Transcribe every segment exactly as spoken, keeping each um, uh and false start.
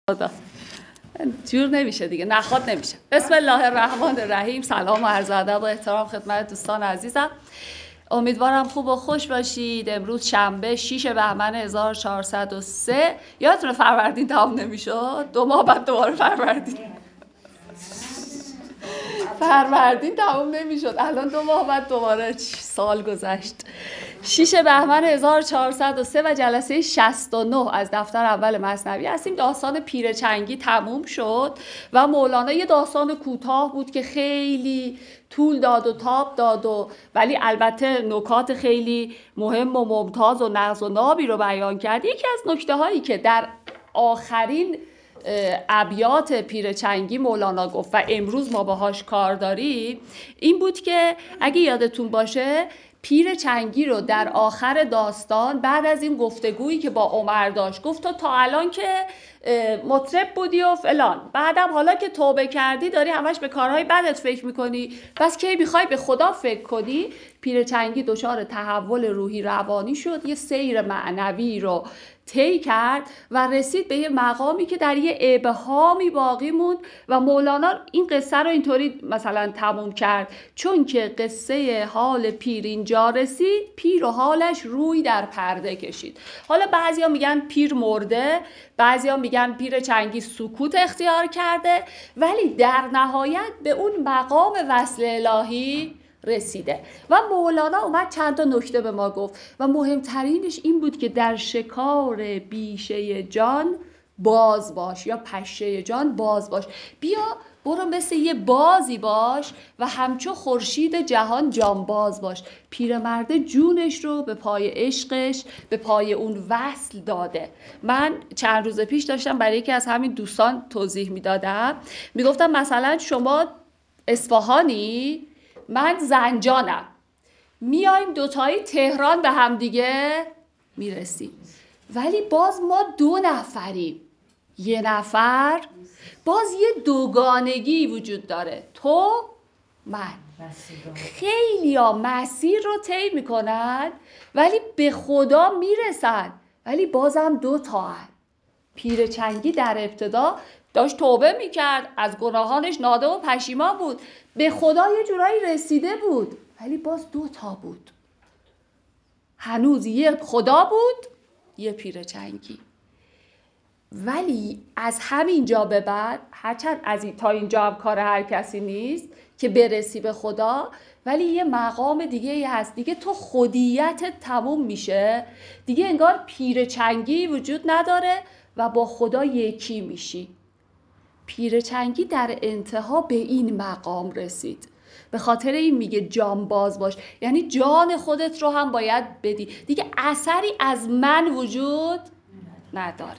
خدا جور نمیشه دیگه، نخواد نمیشه. بسم الله الرحمن الرحیم. سلام و عرض ادب و احترام خدمت دوستان عزیزم. امیدوارم خوب و خوش باشید. امروز شنبه شش بهمن هزار و چهارصد و سه. یادتونه فروردین تمام نمیشد؟ دو ماه بعد دوباره فروردین فروردین تمام نمیشد، الان دو ماه بعد دوباره سال گذشت. شش بهمن هزار و چهارصد و سه و جلسه شصت و نه از دفتر اول مثنوی هستیم. داستان پیرچنگی تموم شد و مولانا یه داستان کوتاه بود که خیلی طول داد و تاب داد و ولی البته نکات خیلی مهم و ممتاز و نغز و نابی رو بیان کرد. یکی از نکته هایی که در آخرین ابیات پیرچنگی مولانا گفت و امروز ما باهاش کار داریم این بود که اگه یادتون باشه پیرچنگی رو در آخر داستان بعد از این گفتگویی که با عمر داشت گفت تو تا الان که مطرب بودی و فلان، بعدم حالا که توبه کردی داری همش به کارهای بدت فکر میکنی، پس کی میخوای به خدا فکر کنی؟ پیرچنگی دچار تحول روحی روانی شد، یه سیر معنوی رو طی کرد و رسید به یه مقامی که در یه ابهامی باقی موند و مولانا این قصه رو اینطوری مثلا تموم کرد: چون که قصه حال پیر اینجا رسید، پیر و حالش روی در پرده کشید. حالا بعضیا میگن پیر مرده، بعضیا میگن پیرچنگی سکوت اختیار کرده، ولی در نهایت به اون مقام وصل الهی رسیده. و مولانا اومد چند تا نکته به ما گفت و مهمترینش این بود که در شکار بیشه جان باز باش، یا پشه جان باز باش. بیا برو مثل یه بازی باش و همچو خورشید جهان جانباز باش. پیرمرده جونش رو به پای عشقش، به پای اون وصل داده. من چند روز پیش داشتم برای یکی از همین دوستان توضیح میدادم، میگفتم مثلا شما اصفهانی، من زنجانم، میایم دوتایی تهران به هم دیگه میرسیم، ولی باز ما دو نفریم، یه نفر، باز یه دوگانگی وجود داره، تو من. خیلی ها مسیر رو طی میکنن ولی به خدا میرسن، ولی بازم دو تا هن. پیرچنگی در ابتدا داشت توبه میکرد، از گناهانش نادم و پشیمان بود، به خدا یه جورایی رسیده بود، ولی باز دو تا بود. هنوز یه خدا بود، یه پیرچنگی. ولی از همین جا به بعد، هرچند از این تا اینجا هم کار هر کسی نیست که برسی به خدا، ولی یه مقام دیگه هست دیگه. تو خودیتت تموم میشه دیگه، انگار پیرچنگی وجود نداره و با خدا یکی میشی. پیرچنگی در انتها به این مقام رسید. به خاطر این میگه جان باز باش، یعنی جان خودت رو هم باید بدی دیگه. اثری از من وجود نداره.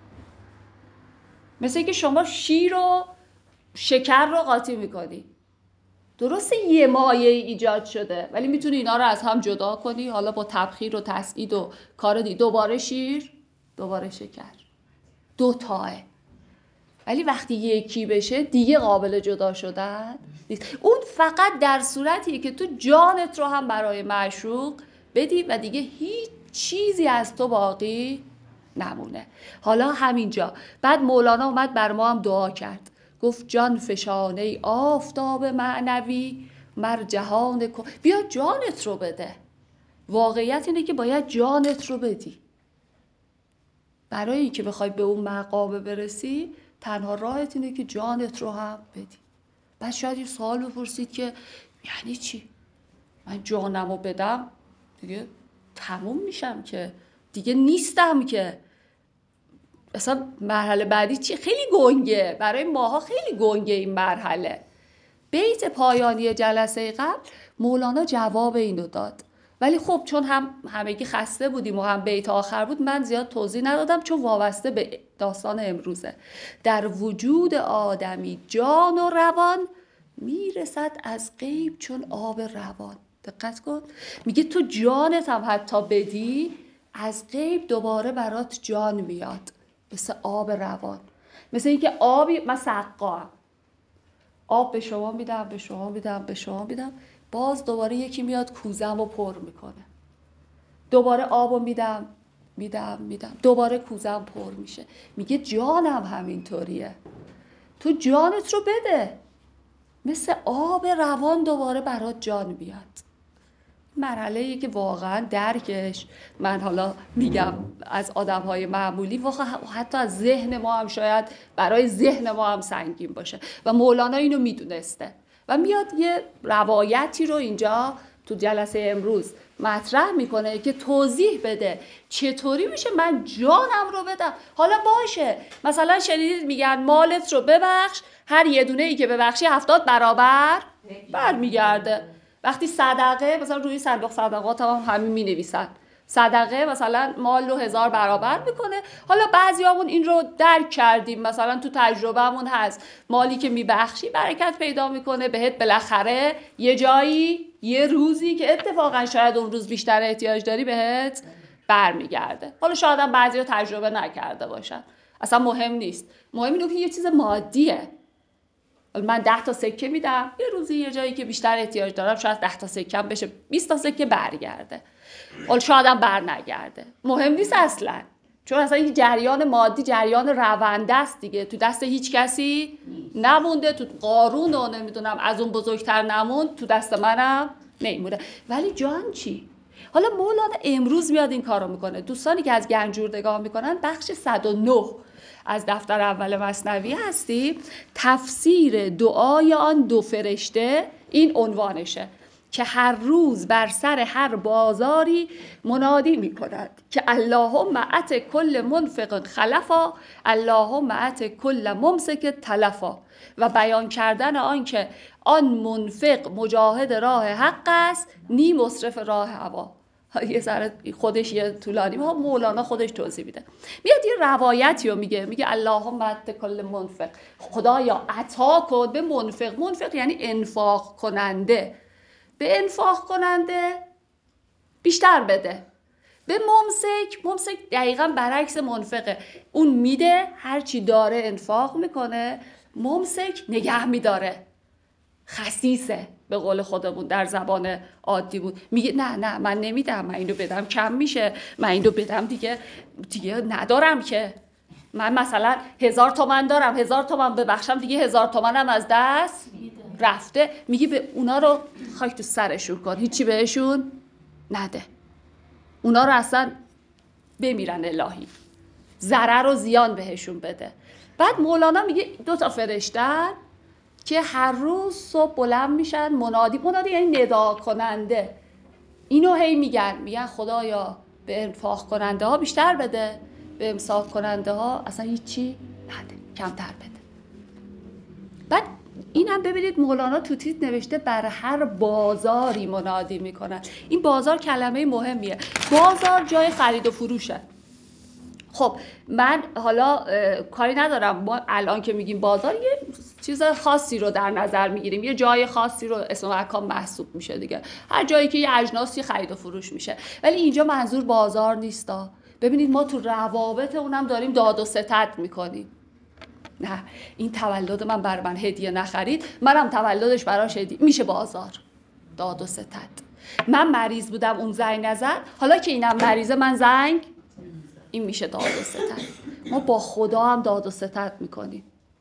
مثل که شما شیر و شکر رو قاطی میکنی، درسته یه مایه ایجاد شده ولی میتونی اینا رو از هم جدا کنی، حالا با تبخیر و تسعید و کار دی، دوباره شیر دوباره شکر، دو تاه. ولی وقتی یکی بشه دیگه قابل جدا شدن نیست. اون فقط در صورتیه که تو جانت رو هم برای معشوق بدی و دیگه هیچ چیزی از تو باقی نمونه. حالا همینجا بعد مولانا اومد بر ما هم دعا کرد، گفت جان فشانه آفتاب معنوی مر جهان کن. بیا جانت رو بده. واقعیت اینه که باید جانت رو بدی. برای اینکه بخوای به اون مقام برسی تنها راهت اینه که جانت رو هم بدی. بعد شاید یه سوال بپرسید که یعنی چی؟ من جانم رو بدم دیگه تموم میشم که دیگه نیستم که. اصلا مرحله بعدی چی؟ خیلی گنگه، برای ماها خیلی گنگه این مرحله. بیت پایانی جلسه قبل مولانا جواب اینو داد، ولی خب چون هم همگی خسته بودیم و هم بیت آخر بود من زیاد توضیح ندادم چون وابسته به داستان امروزه. در وجود آدمی جان و روان میرسد از غیب چون آب روان. دقت کن، میگه تو جانت هم حتی بدی از غیب دوباره برات جان میاد، مثل آب روان. مثل اینکه آبی، من سقاام، آب به شما میدم به شما میدم به شما میدم، باز دوباره یکی میاد کوزم رو پر میکنه، دوباره آب رو میدم میدم میدم دوباره کوزم پر میشه. میگه جانم همینطوریه، تو جانت رو بده، مثل آب روان دوباره برات جان بیاد. مرحله‌ای که واقعا درکش، من حالا میگم از آدم‌های معمولی، واقعا حتی از ذهن ما هم شاید برای ذهن ما هم سنگین باشه و مولانا اینو میدونسته و میاد یه روایتی رو اینجا تو جلسه امروز مطرح میکنه که توضیح بده چطوری میشه من جانم رو بدم. حالا باشه مثلا شنیدید میگن مالت رو ببخش، هر یه دونه ای که ببخشی هفتاد برابر برمیگرده. وقتی صدقه مثلا روی صندوق صدقات هم همین می نویسن صدقه مثلا مال رو هزار برابر میکنه. حالا بعضیامون این رو درک کردیم، مثلا تو تجربهمون هست مالی که میبخشی برکت پیدا میکنه بهت، بالاخره یه جایی یه روزی که اتفاقا شاید اون روز بیشتر احتیاج داری بهت برمیگرده. حالا شاید هم بعضی رو تجربه نکرده باشن، اصلا مهم نیست، مهم اینه که یه چیز مادیه. من ده تا سکه میدم، یه روزی یه جایی که بیشتر احتیاج دارم شاید ده تا سکه هم بشه بیست تا سکه برگرده، حالا شاید هم بر نگرده، مهم نیست اصلا، چون اصلا این جریان مادی جریان رونده است دیگه، تو دست هیچ کسی نمونده، تو قارون و نمیدونم از اون بزرگتر نموند، تو دست منم نمیمونه. ولی جان چی؟ حالا مولانا امروز میاد این کارو میکنه. دوستانی که از گنجور نگاه میکنن بخش صد و نه از دفتر اول مثنوی هستی، تفسیر دعای آن دو فرشته این عنوانشه که هر روز بر سر هر بازاری منادی میکنند که اللهم ات کل منفق خلفا، اللهم ات کل ممسک تلفا، و بیان کردن آن که آن منفق مجاهد راه حق است، نی مصرف راه هوا. یه ذره خودش یه طولانی، ها مولانا خودش توضیح میده. میاد یه روایتی رو میگه، میگه اللهم ات کل منفق، خدایا عطا کن به منفق. منفق یعنی انفاق کننده، به انفاق کننده بیشتر بده. به ممسک، ممسک دقیقاً برعکس منفقه، اون میده هرچی داره انفاق میکنه، ممسک نگه میداره، خسیسه به قول خودمون در زبان عادی بود. میگه نه نه من نمیدم، من اینو بدم کم میشه، من اینو بدم دیگه دیگه ندارم که، من مثلا هزار تومن دارم، هزار تومن ببخشم دیگه هزار تومنم از دست رفته. میگه به اونا رو خاک تو سرشون کن، هیچی بهشون نده، اونا رو اصلا بمیرن الهی، ضرر و زیان بهشون بده. بعد مولانا میگه دو تا فرشتن که هر روز صبح بلند میشن منادی، منادی یعنی ندا کننده، اینو هی میگن، میگن خدایا به انفاق کننده ها بیشتر بده، به امساک کننده ها اصلا هیچی نده، کمتر بده. بعد اینم ببینید مولانا تو تیت نوشته بر هر بازاری منادی میکنن. این بازار کلمه مهمیه، بازار جای خرید و فروشه. خب من حالا کاری ندارم، ما الان که میگیم بازار یه چیز خاصی رو در نظر میگیریم، یه جای خاصی رو اسم مکان محسوب میشه دیگه، هر جایی که یه اجناسی خرید و فروش میشه، ولی اینجا منظور بازار نیستا. ببینید ما تو روابط اونم داریم داد و ستد میکنیم. نه این تولد من بر من هدیه نخرید، منم تولدش براش هدیه، میشه بازار، داد و ستد. من مریض بودم اون زنگ نزد، حالا که اینم مریضه من زنگ، این میشه داد و ستد. ما با خدا هم داد و ستد میکنیم،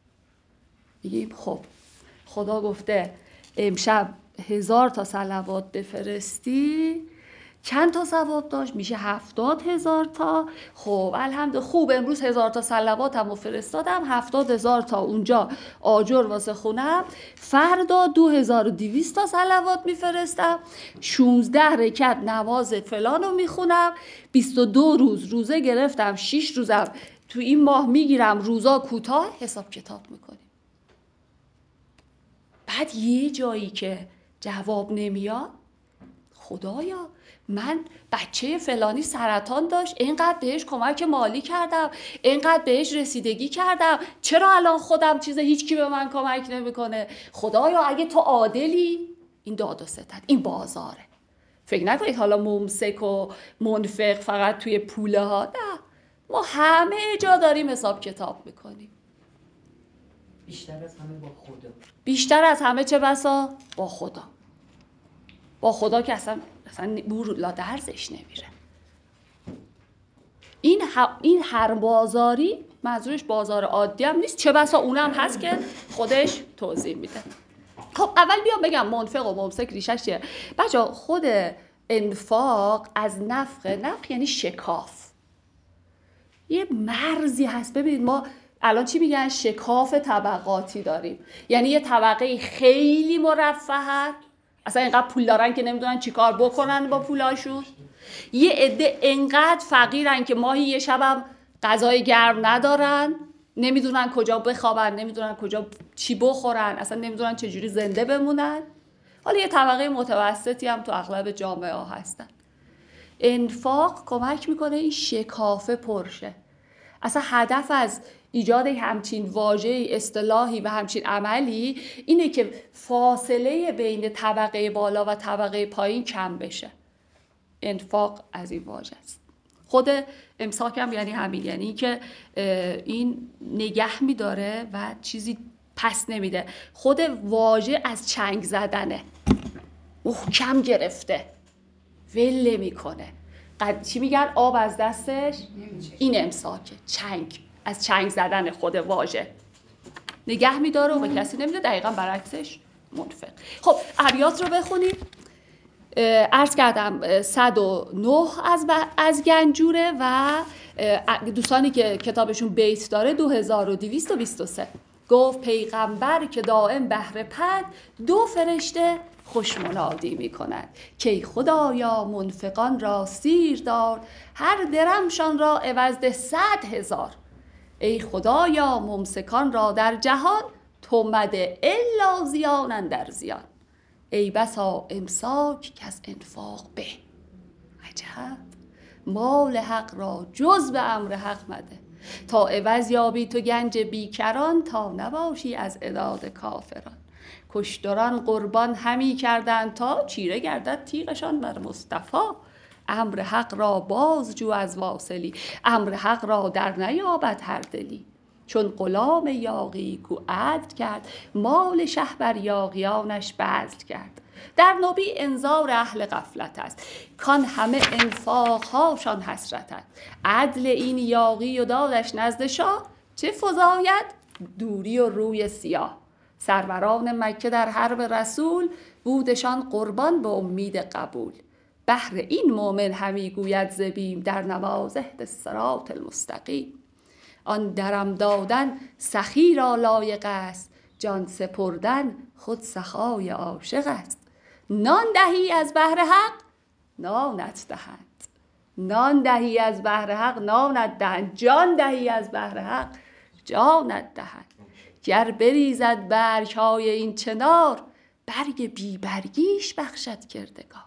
میگیم خب خدا گفته امشب هزار تا صلوات بفرستی چند تا ثواب داشت؟ میشه هفتاد هزار تا. خب الحمدلله خوب، امروز هزار تا صلواتم رو فرستادم، هفتاد هزار تا اونجا آجر واسه خونم، فردا دو هزار و دویست تا صلوات میفرستم، شونزده رکعت نماز فلان رو میخونم، بیست و دو روز روزه گرفتم، شش روزم تو این ماه میگیرم روزا کوتاه، حساب کتاب میکنیم. بعد یه جایی که جواب نمیاد، خدایا من بچه فلانی سرطان داشت، اینقدر بهش کمک مالی کردم، اینقدر بهش رسیدگی کردم، چرا الان خودم چیز هیچ کی به من کمک نمیکنه؟ خدایا اگه تو عادلی. این داد و ستد، این بازاره. فکر نکنید حالا ممسک و منفق فقط توی پوله ها، نه، ما همه جا داریم حساب کتاب میکنیم. بیشتر از همه با خدا، بیشتر از همه چه بسا با خدا. با خدا که اصلا اصلا بور لا درزش نمیره. این ه... این هر بازاری منظورش بازار عادی هم نیست، چه بسا اونم هست که خودش توضیح میده. خب اول بیام بگم منفق و ممسک ریشش چیه. بچه‌ها خود انفاق از نفق، نفق یعنی شکاف، یه مرزی هست. ببینید ما الان چی میگن؟ شکاف طبقاتی داریم، یعنی یه طبقه خیلی مرفهن، اصلا اینقدر پول دارن که نمیدونن چیکار بکنن با پولاشون. یه عده انقدر فقیرن که ماهی یه شبم غذای گرم ندارن، نمیدونن کجا بخوابن، نمیدونن کجا چی بخورن، اصلا نمیدونن چجوری زنده بمونن. حالا یه طبقه متوسطی هم تو اغلب جامعه ها هستن. انفاق کمک میکنه این شکافه پرشه. اصلا هدف از ایجاد همچین واژه اصطلاحی و همچین عملی اینه که فاصله بین طبقه بالا و طبقه پایین کم بشه. انفاق از این واژه است. خود امساک هم یعنی همین، یعنی که این نگه میداره و چیزی پس نمیده. خود واژه از چنگ زدنه، محکم گرفته، ول میکنه. چی میگن؟ آب از دستش این امساکه، چنگ، از چنگ زدن خود واژه نگه میداره و به کسی نمیده. دقیقا برعکسش منفق. خب ابیات رو بخونیم. عرض کردم صد و نه از, از گنجوره و دوستانی که کتابشون بیت داره دو هزار و دویست و بیست و سه. گفت پیغمبر که دائم بهر پد، دو فرشته خوش منادی می کند که ای خدایا منفقان را سیر دار، هر درمشان را عوض ده صد هزار. ای خدایا ممسکان را در جهان، تو مده الا زیان اندر زیان. ای بسا امساک که از انفاق به. عجب، مال حق را جز به امر حق مده، تا عوض یابی تو گنج بیکران، تا نباشی از عداد کافران. کشتران قربان همی کردند تا، چیره گردد تیغشان بر مصطفی. امر حق را باز جو از واصلی، امر حق را در نیابد هر دلی. چون غلام یاغی کو عدل کرد، مال شه بر یاغیانش بذل کرد. در نبی انذار اهل غفلت است، کان همه انفاقهاشان حسرت است. عدل این یاغی و دادش نزد شاه، چه فزاید دوری و روی سیاه. سروران مکه در حرب رسول، بودشان قربان به امید قبول. بهر این مؤمن همی گوید ز بیم، در نماز اهد الصراط المستقیم. آن درم دادن سخی را لایق است، جان سپردن خود سخای عاشق است. نان دهی از بهر حق نانت دهند، نان دهی از بهر حق نانت دهند، جان دهی از بهر حق جانت دهند. گر بریزد برگ‌های این چنار، برگ بی برگیش بخشد کردگار.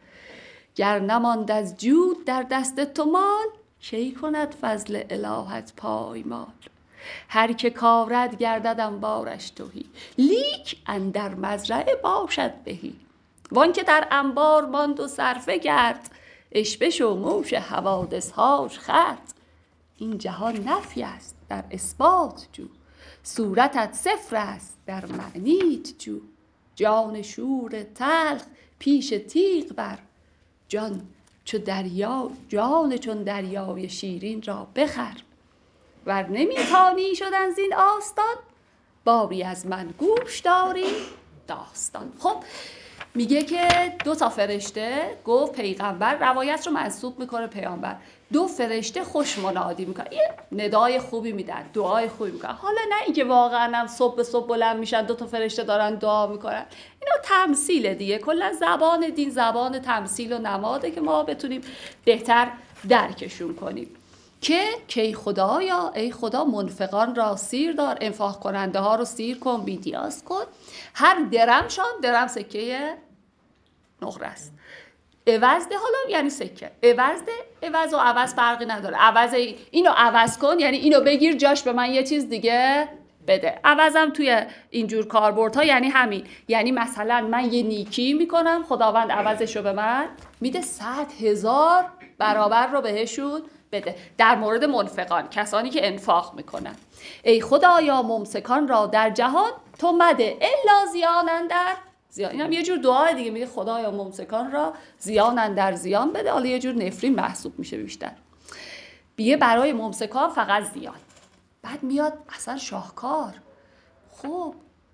گر نماند از جود در دست تو مال، کی کند فضل الهت پایمال. هر که کارد گردد انبارش تهی، لیک اندر مزرعه باشد بهی. وان که در انبار ماند و صرفه گرد، اشبش و موش حوادث هاش خرد. این جهان نفی است در اثبات جو، صورتت صفر است در معنیت جو. جان شور تلخ پیش تیغ بر، جان چو دریا، جان چون دریای شیرین را بخر. ور نمیتانی شدن زین آستان، باری از من گوش داری داستان. خب میگه که دو تا فرشته، گفت پیغمبر، روایت رو منسوب میکنه پیامبر، دو فرشته خوش منادی میکنن، یه ندای خوبی میدن، دعای خوبی میکنن. حالا نه اینکه واقعا هم صبح به صبح بلند میشن دو تا فرشته دارن دعا میکنن، اینا تمثیل دیگه. کلا زبان دین زبان تمثیل و نماده که ما بتونیم بهتر درکشون کنیم. که کی خدایا، ای خدا منفقان را سیر دار، انفاق کننده ها رو سیر کن، بی‌نیاز کن. هر درمشان، درم سکه نقره است، عوض ده، حالا یعنی سکه، عوض ده، عوض و عوض فرقی نداره. عوض اینو عوض کن یعنی اینو بگیر جاش به من یه چیز دیگه بده. عوضم توی اینجور کاربردها یعنی همین، یعنی مثلا من یه نیکی میکنم، خداوند عوضشو به من میده، صد هزار برابر رو بهشون بده. در مورد منفقان، کسانی که انفاق میکنن، ای خدایا ممسکان را در جهان، تو مده الا زیان اندر زیان. این هم یه جور دعای دیگه، میگه خدایا ممسکان را زیان اندر زیان بده. حالا یه جور نفرین محسوب میشه بیشتر. بیه برای ممسکان فقط زیان. بعد میاد اصلا شاهکار. خب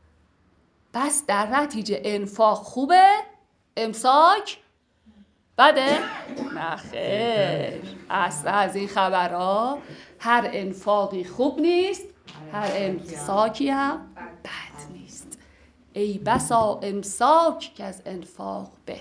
بس در نتیجه انفاق خوبه، امساک بده؟ نه خیر، اصلا از این خبرها. هر انفاقی خوب نیست، هر امساکی هم بد نیست. ای بسا امساک که از انفاق به،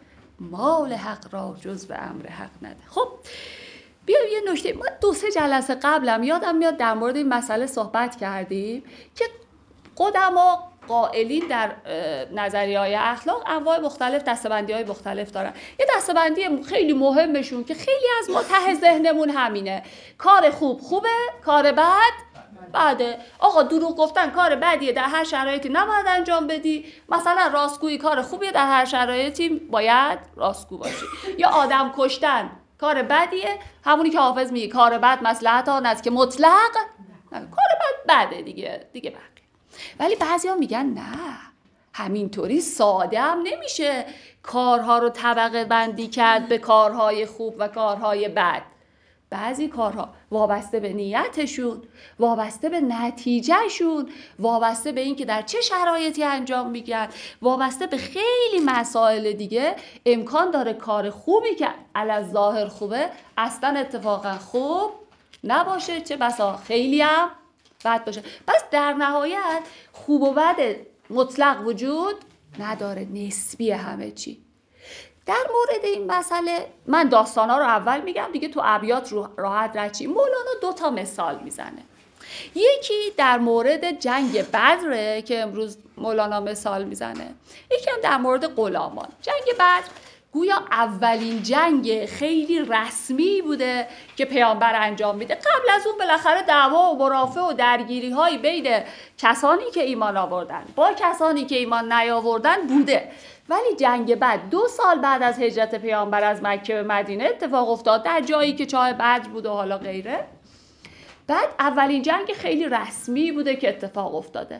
مال حق را جز به امر حق نده. خب بیایم یه نکته، ما دو سه جلسه قبلم یادم میاد در مورد این مسئله صحبت کردیم که قدما قائلین در نظریه‌های اخلاق انواع مختلف دسته‌بندی‌های مختلف دارن. یه دسته‌بندی خیلی مهمشون که خیلی از ما ته ذهنمون همینه، کار خوب خوبه، کار بد بده. آقا دروغ گفتن کار بدیه، در هر شرایطی نباید انجام بدی. مثلا راستگویی کار خوبیه، در هر شرایطی باید راستگو باشی. یا آدم کشتن کار بدیه، همونی که حافظ میگه کار بد مصلحت آن است که مطلق، کار بد بده دیگه دیگه بقیه. ولی بعضیا میگن نه، همینطوری ساده هم نمیشه کارها رو طبقه بندی کرد به کارهای خوب و کارهای بد. بعضی کارها وابسته به نیتشون، وابسته به نتیجهشون، وابسته به این که در چه شرایطی انجام میگن، وابسته به خیلی مسائل دیگه امکان داره کار خوبی که علی ظاهر خوبه اصلا اتفاقا خوب نباشه، چه بسا خیلی هم بد باشه. پس در نهایت خوب و بد مطلق وجود نداره، نسبی همه چی. در مورد این مسئله من داستانا رو اول میگم دیگه، تو ابیات رو راحت رد چی. مولانا دو تا مثال میزنه. یکی در مورد جنگ بدره که امروز مولانا مثال میزنه، یکی هم در مورد غلامان. جنگ بدر گویا اولین جنگ خیلی رسمی بوده که پیامبر انجام میده. قبل از اون بالاخره دعوا و مرافع و درگیری های بین کسانی که ایمان آوردن با کسانی که ایمان نیاوردن بوده، ولی جنگ بعد دو سال بعد از هجرت پیامبر از مکه به مدینه اتفاق افتاد در جایی که چاه بدر بود و حالا غیره. بعد اولین جنگ خیلی رسمی بوده که اتفاق افتاده.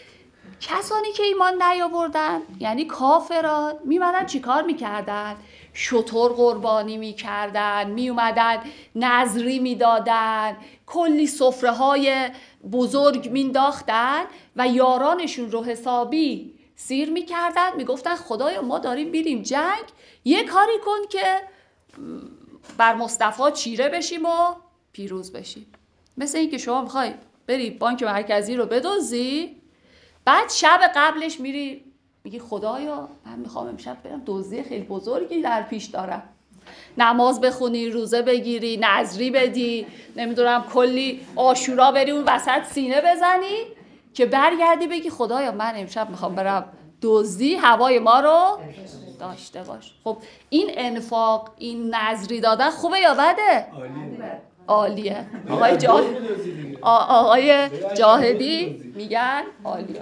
کسانی که ایمان نیاوردن یعنی کافران میمدن چی کار میکردن؟ شتر قربانی میکردن، میومدن نذری میدادن، کلی سفره های بزرگ مینداختن و یارانشون رو حسابی سیر میکردن، میگفتن خدایا ما داریم بیریم جنگ، یه کاری کن که بر مصطفی چیره بشیم و پیروز بشیم. مثل این که شما میخوای بری بانک مرکزی رو بدزدی، بعد شب قبلش میری میگی خدایا من میخوام امشب برم دزدی خیلی بزرگی در پیش دارم، نماز بخونی، روزه بگیری، نذری بدی، نمیدونم کلی عاشورا بری اون وسط سینه بزنی که برگردی بگی خدایا من امشب میخوام برم دزدی، هوای ما رو داشته باش. خب این انفاق، این نذری دادن خوبه یا بده؟ عالیه. آقای جاه... آقای جاهدی میگن عالیه.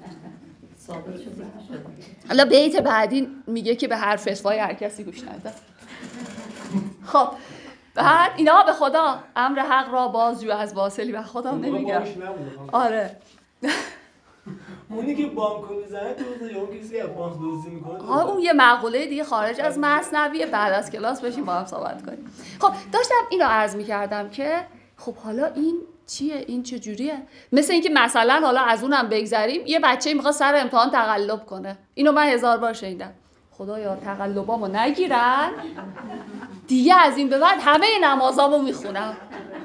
حالا بیت بعدی میگه که به هر فتوای هر کسی گوش نده. خب بعد اینا به خدا امر حق را بازجو از واصلی و خدا نمیگم. آره اونی که بانکو میزنه تو یا اون کسی از بانک دزدی میکنه. ها اون یه مقوله دیگه خارج از مثنویه، بعد از کلاس بشیم با هم صحبت کنیم. خب داشتم اینو عرض میکردم که خب حالا این چیه؟ این چه جوریه؟ مثل اینکه مثلا حالا از اونم بگذریم، یه بچه میخواد سر امتحان تقلب کنه. اینو من هزار بار شنیدم. خدایا تقلبامو نگیرن دیگه، از این به بعد همه نمازامو میخونم.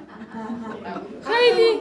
خیلی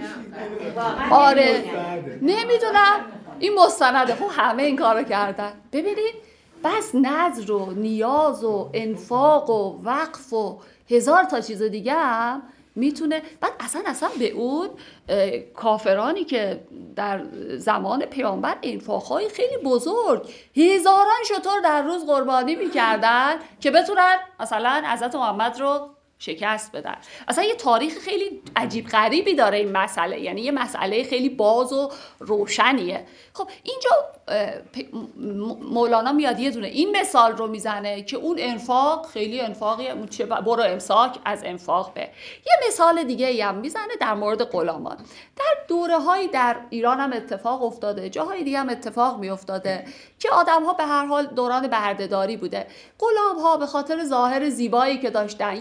آره نمیدونم این مستنده. خب همه این کارو کردن. ببینید بس نذر و نیاز و انفاق و وقف و هزار تا چیز دیگه هم میتونه. بعد اصلا اصلا به اون کافرانی که در زمان پیامبر انفاقهای خیلی بزرگ، هزاران شتر در روز قربانی میکردن که بتونن مثلا حضرت محمد رو شکست بدن. اصلا یه تاریخ خیلی عجیب غریبی داره این مسئله، یعنی یه مسئله خیلی باز و روشنیه. خب اینجا مولانا میاد یه دونه این مثال رو میزنه که اون انفاق خیلی انفاقیه، برو امساک از انفاق به. یه مثال دیگه ای هم میزنه در مورد غلامان. در دوره هایی در ایران هم اتفاق افتاده، جاهای دیگه هم اتفاق میافتاده که آدم ها به هر حال دوران بردهداری بوده، غلام ها به خاطر ظاهر زیبایی که داشتن یا کار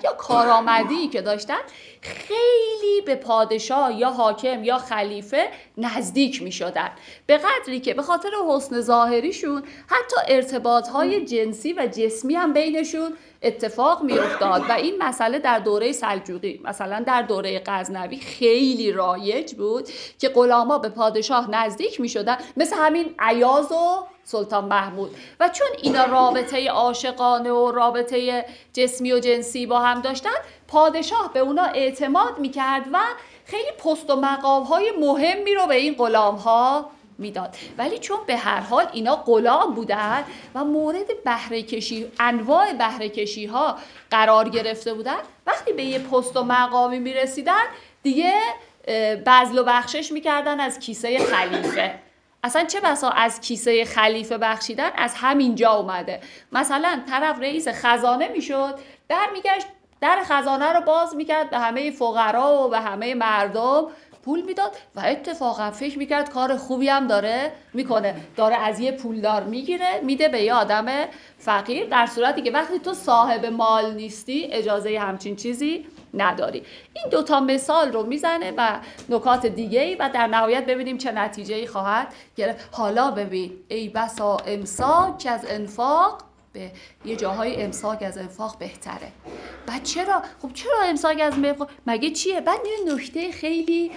کارآمدی که داشتن خیلی به پادشاه یا حاکم یا خلیفه نزدیک می شدن، به قدری که به خاطر حسن ظاهریشون حتی ارتباطهای جنسی و جسمی هم بینشون اتفاق می افتاد و این مسئله در دوره سلجوقی، مثلا در دوره غزنوی خیلی رایج بود که غلاما به پادشاه نزدیک می شدن، مثل همین ایاز و سلطان محمود. و چون اینا رابطه عاشقانه و رابطه جسمی و جنسی با هم داشتن، پادشاه به اونا اعتماد می کرد و خیلی پست و مقام‌های مهمی رو به این غلام‌ها میداد. ولی چون به هر حال اینا غلام بودن و مورد بهره کشی، انواع بهره کشی ها قرار گرفته بودن، وقتی به یه پست و مقامی میرسیدن دیگه بذل و بخشش میکردن از کیسه خلیفه. اصلا چه بسا از کیسه خلیفه بخشیدن از همین جا اومده. مثلا طرف رئیس خزانه میشد، در میگشت در خزانه رو باز میکرد، به همه فقرا و به همه مردم پول میداد و اتفاقا فکر میکرد کار خوبی هم داره میکنه، داره از یه پولدار میگیره میده به یه آدم فقیر، در صورتی که وقتی تو صاحب مال نیستی اجازه همچین چیزی نداری. این دوتا مثال رو میزنه و نکات دیگه‌ای و در نهایت ببینیم چه نتیجه‌ای خواهد گرفت. حالا ببین ای بسا امساک از انفاق، به یه جاهای امساک از انفاق بهتره. بعد چرا؟ خب چرا امساک از انفاق؟ مگه چیه؟ بعد یه نکته خیلی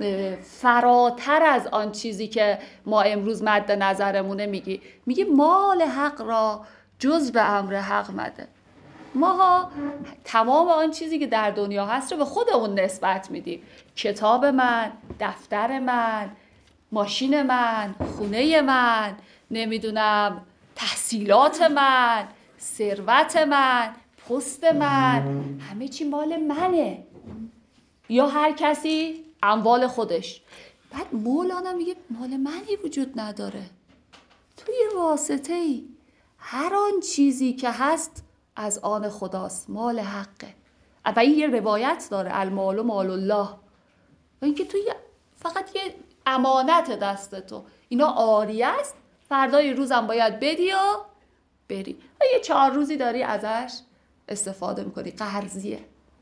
فراتر از آن چیزی که ما امروز مد نظرمونه میگی. میگی مال حق را جز به امر حق مده. ماها تمام آن چیزی که در دنیا هست رو به خودمون نسبت میدیم. کتاب من، دفتر من، ماشین من، خونه من، نمیدونم تحصیلات من، ثروت من، پست من، همه چی مال منه. یا هر کسی اموال خودش. بعد مولانا میگه مال منی وجود نداره، توی واسطه ای، هر آن چیزی که هست از آن خداست، مال حقه. و این یه روایت داره، المال مال الله، و اینکه توی فقط یه امانت دست تو، اینا عاریه است، فردای روزم باید بدی و بری و یه چهار روزی داری ازش استفاده میکنی، قرضیه.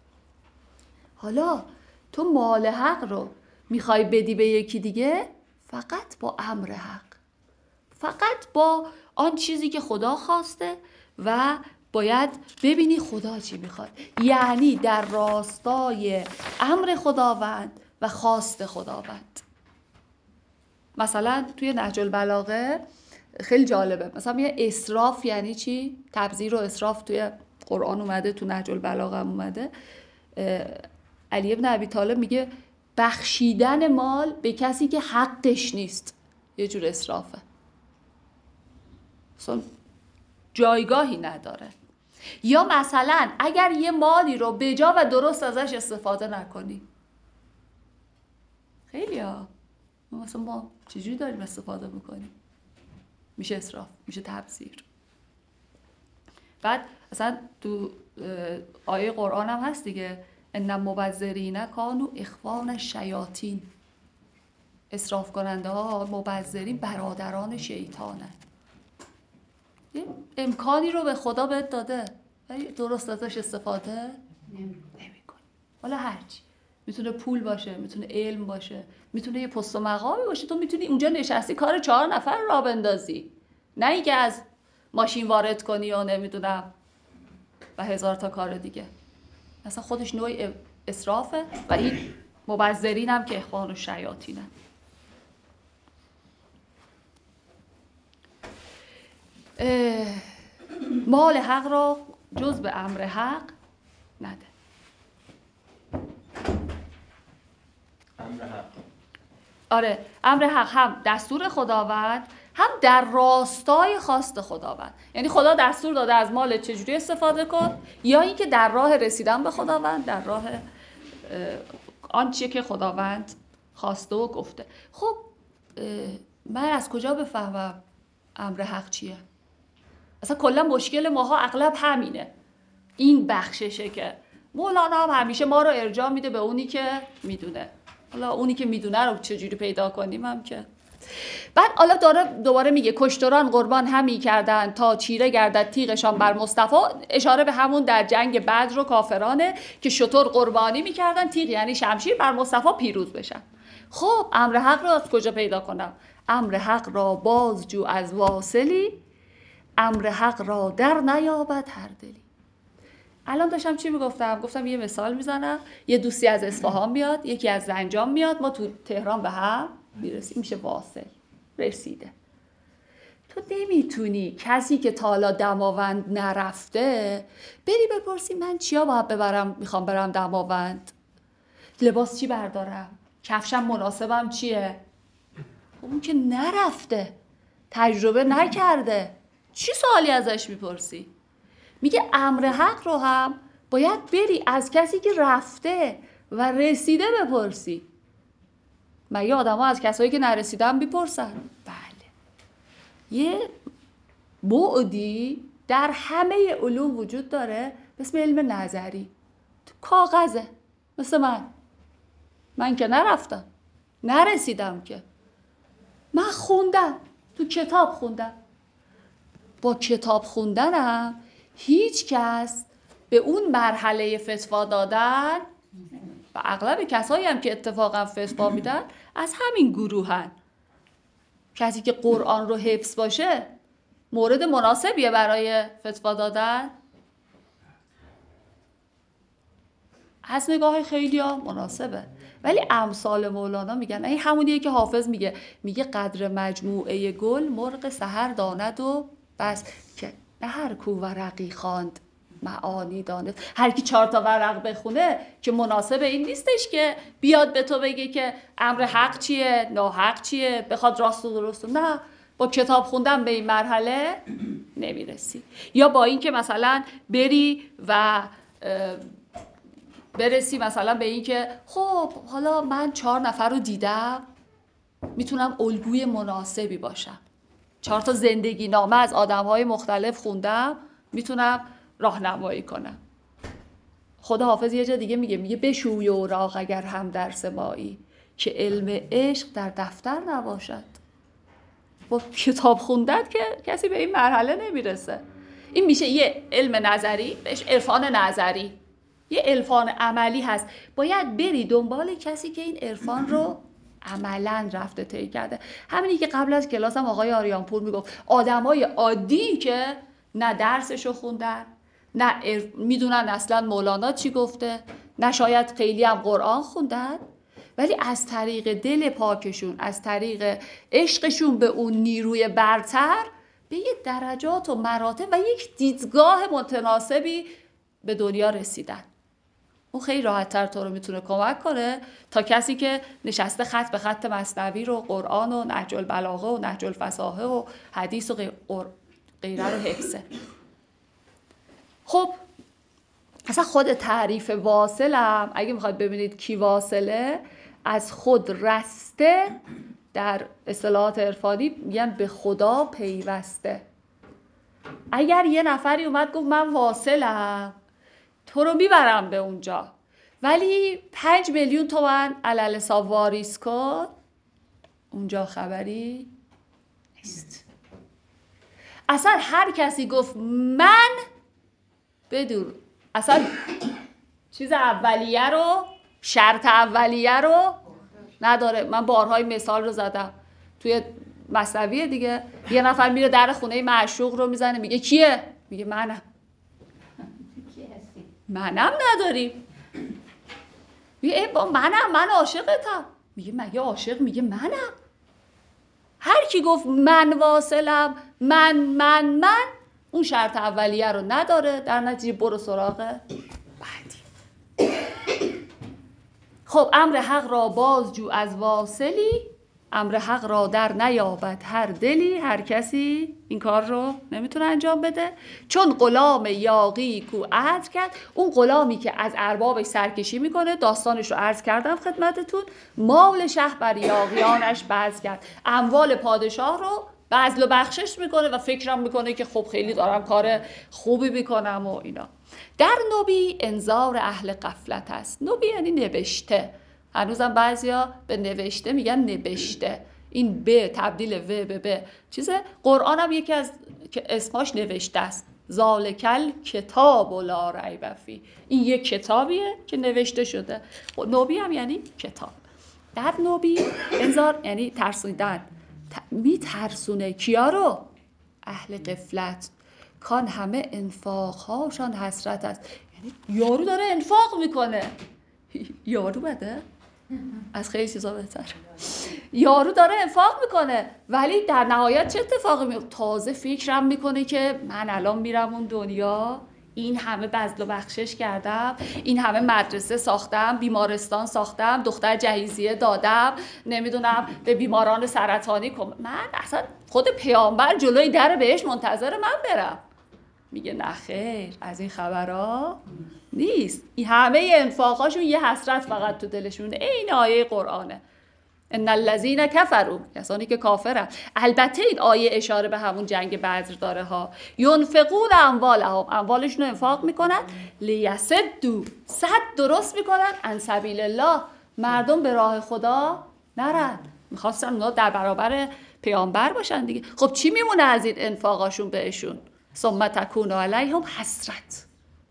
حالا تو مال حق رو میخوای بدی به یکی دیگه، فقط با امر حق، فقط با آن چیزی که خدا خواسته و باید ببینی خدا چی میخواد، یعنی در راستای امر خداوند و خواست خداوند. مثلا توی نهج البلاغه خیلی جالبه، مثلا یه اسراف یعنی چی؟ تبذیر و اسراف توی قرآن اومده، تو نهج البلاغه هم اومده. علی ابن ابی طالب میگه بخشیدن مال به کسی که حقش نیست یه جور اسرافه، اصلا جایگاهی نداره. یا مثلا اگر یه مالی رو بجا و درست ازش استفاده نکنی، خیلی ها مثلا ما چجوری داریم استفاده میکنیم، میشه اسراف، میشه تبذیر. بعد اصلا تو آیه قرآن هم هست دیگه، ان المبذرین کانوا اخوان الشیاطین، اسراف کننده ها، مبذرین برادران شیطانه. یه امکانی رو به خدا بهت داده ولی درست ازش استفاده نمی‌کنی. حالا هرچی، میتونه پول باشه، میتونه علم باشه، میتونه یه پست و مقامی باشه، تو میتونی اونجا نشستی کار چهار نفر را بندازی، نه اینکه از ماشین وارد کنی و نمیدونم و هزار تا کار دیگه. مثلا خودش نوع اسرافه و این مبذرین هم که اخوان و شیاطینه. مال حق را جز به امر حق نده. امر حق، آره، امر حق هم دستور خداوند، هم در راستای خواست خداوند. یعنی خدا دستور داده از مال چجوری استفاده کن، یا اینکه در راه رسیدن به خداوند، در راه آنچه که خداوند خواسته و گفته. خب من از کجا بفهمم امر حق چیه؟ اصلا کلا مشکل ماها اغلب همینه، این بخششه که مولانا هم همیشه ما رو ارجاع میده به اونی که میدونه. حالا اونی که میدونه رو چجوری پیدا کنیم هم که بعد حالا داره دوباره میگه کشتران قربان همی کردن تا چیره گردد تیغشان بر مصطفی. اشاره به همون در جنگ بدر و کافرانه که شتر قربانی میکردن، تیغ یعنی شمشیر، بر مصطفی پیروز بشن. خب امر حق را از کجا پیدا کنم؟ امر حق را بازجو از واصلی، امر حق را در نیابد هر دلی. الان داشتم چی میگفتم؟ گفتم یه مثال میزنم، یه دوستی از اصفهان میاد، یکی از زنجان میاد، ما تو تهران به هم میرسیم، میشه واصل، رسیده. تو نمیتونی کسی که تا حالا دماوند نرفته بری بپرسی من چیا باید ببرم، میخوام برم دماوند، لباس چی بردارم، کفشم مناسبم چیه؟ اون که نرفته، تجربه نکرده، چی سوالی ازش میپرسی؟ میگه امر حق رو هم باید بری از کسی که رفته و رسیده بپرسی. مگه آدم ها از کسایی که نرسیدن بپرسن؟ بله. یه بعدی در همه علوم وجود داره به اسم علم نظری. تو کاغذه، مثل من من که نرفتم، نرسیدم، که من خوندم، تو کتاب خوندم. با کتاب خوندنم هیچ کس به اون مرحله فتوا دادن و اغلب کسایی هم که اتفاقا فتوا میدن از همین گروهن. کسی که قرآن رو حفظ باشه مورد مناسبیه برای فتوا دادن؟ از نگاه خیلی ها مناسبه، ولی امثال مولانا میگن این همونیه که حافظ میگه میگه قدر مجموعه گل مرغ سحر داند و بس، که نه هر کو ورقی خواند معانی داند. هر کی چهار تا ورق بخونه که مناسب این نیستش که بیاد به تو بگه که امر حق چیه، ناحق چیه، بخواد راست و درست. نه، با کتاب خوندن به این مرحله نمیرسی. یا با این که مثلا بری و برسی مثلا به این که خب حالا من چهار نفر رو دیدم، میتونم الگوی مناسبی باشم، چهار تا زندگی نامه از آدم‌های مختلف خوندم، میتونم راهنمایی کنم. خدا حافظ یه جا دیگه میگه میگه بشوی اوراق اگر هم در سمایی، که علم عشق در دفتر نباشد. با کتاب خوندن که کسی به این مرحله نمیرسه. این میشه یه علم نظری، بهش عرفان نظری. یه عرفان عملی هست، باید بری دنبال کسی که این عرفان رو عملاً رفته طی کرده. همینی که قبل از کلاس هم آقای آریانپور میگفت آدمای عادی که نه درسشو خوندن، نه عرف... میدونن اصلا مولانا چی گفته، نه شاید خیلی هم قرآن خوندن، ولی از طریق دل پاکشون، از طریق عشقشون به اون نیروی برتر، به یه درجات و مراتب و یک دیدگاه متناسبی به دنیا رسیدن. اون خیلی راحت‌تر تو رو میتونه کمک کنه تا کسی که نشسته خط به خط مثنوی رو، قرآن و نهج البلاغه و نهج الفصاحه و حدیث و غیره رو حفظه. خب اصلا خود تعریف واصلم اگه میخواد ببینید کی واصله، از خود رسته، در اصطلاحات عرفانی میگن به خدا پیوسته. اگر یه نفری اومد گفت من واصلم، تو رو میبرم به اونجا، ولی پنج میلیون تومن علالحساب واریز کن، اونجا خبری نیست. اصلا هر کسی گفت من، بدون اصلا چیز اولیه رو، شرط اولیه رو نداره. من بارهای مثال رو زدم توی مثنوی دیگه. یه نفر میره در خونه معشوق رو میزنه، میگه کیه؟ میگه منم. منم نداریم. میگه با منم، من عاشقتم. میگه مگه عاشق میگه منم؟ هر کی گفت من واصلم، من من من، اون شرط اولیه رو نداره، در نتیجه برو سراغ بعدی. خب امر حق را بازجو از واصلی، امر حق را در نیابد هر دلی. هر کسی این کار رو نمیتونه انجام بده، چون غلام یاغی کو عهد کرد. اون غلامی که از اربابش سرکشی میکنه، داستانش رو عرض کردم خدمتتون، مال شه بر یاغیانش بذل کرد، اموال پادشاه رو بذل و بخشش میکنه و فکرم میکنه که خب خیلی دارم کار خوبی میکنم و اینا. در نبی انذار اهل غفلت است. نبی یعنی نوشته. هنوزم بعضیا به نوشته میگن نبشته. این ب تبدیل و به ب چیزه. قرآن هم یکی از که اسماش نوشته است، ذالکل کتاب لا ریب فیه. این یک کتابیه که نوشته شده. نوبی هم یعنی کتاب. در نوبی انذار یعنی ترسوندن، می ترسونه کیا رو؟ اهل غفلت، کان همه انفاقهاشان حسرت است. یعنی یارو داره انفاق میکنه، یارو بده؟ از خیلی چیزا بهتر. یارو داره انفاق میکنه ولی در نهایت چه اتفاقی میفته؟ تازه فکرم میکنه که من الان میرم اون دنیا، این همه بذل و بخشش کردم، این همه مدرسه ساختم، بیمارستان ساختم، دختر جهیزیه دادم، نمیدونم به بیماران سرطانی کم. من اصلا خود پیامبر جلوی در بهش منتظر من برم. میگه نه خیر، از این خبرها نیست. این همه انفاقاشون یه حسرت فقط تو دلشونه. این آیه قرآنه، ان الذین کفروا، کسانی که کافرن. البته این آیه اشاره به همون جنگ بدر داره ها. ينفقون اموالهم، اموالشون رو انفاق میکنن، لیصدوا، صد درست میکنن، عن سبیل الله، مردم به راه خدا نرن. میخواستن اونا در برابر پیامبر باشن دیگه. خب چی میمونه از این انفاقاشون بهشون؟ ثم تکون علیهم حسرت،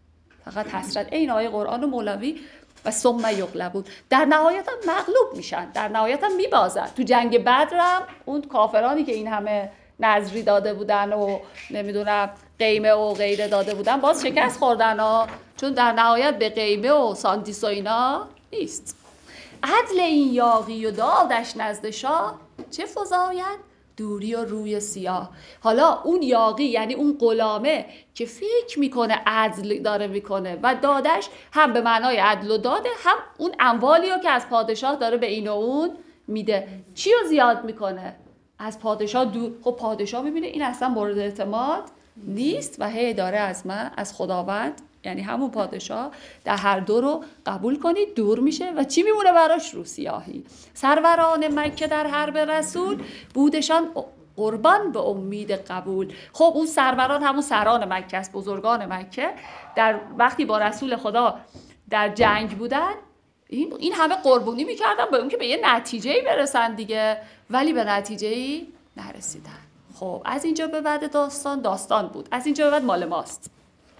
فقط حسرت. این آیه قرآن مولوی و ثم یغلبون، در نهایت هم مغلوب میشن، در نهایت هم میبازن. تو جنگ بدر هم اون کافرانی که این همه نذری داده بودن و نمیدونم قیمه و غیره داده بودن باز شکست خوردن ها، چون در نهایت به قیمه و سانتیس و اینا نیست. عدل این یاغی و دادش نزد شاه، چه فزاید؟ دوری و روی سیاه. حالا اون یاغی یعنی اون غلامه که فکر میکنه عدل داره میکنه و دادش هم به معنای عدل و داده، هم اون اموالی رو که از پادشاه داره به این و اون میده. چی رو زیاد میکنه؟ از پادشاه دور. خب پادشاه میبینه این اصلا مورد اعتماد نیست و هی داره از من، از خداوند یعنی همون پادشاه، در هر دو رو قبول کنید، دور میشه و چی میمونه براش؟ رو سیاهی. سروران مکه در حرب رسول، بودشان قربان به امید قبول. خب اون سروران همون سران مکه است، بزرگان مکه، در وقتی با رسول خدا در جنگ بودن این این همه قربانی میکردن به اون که به یه نتیجه‌ای برسن دیگه، ولی به نتیجه‌ای نرسیدن. خب از اینجا به بعد داستان داستان بود، از اینجا به بعد مال ماست.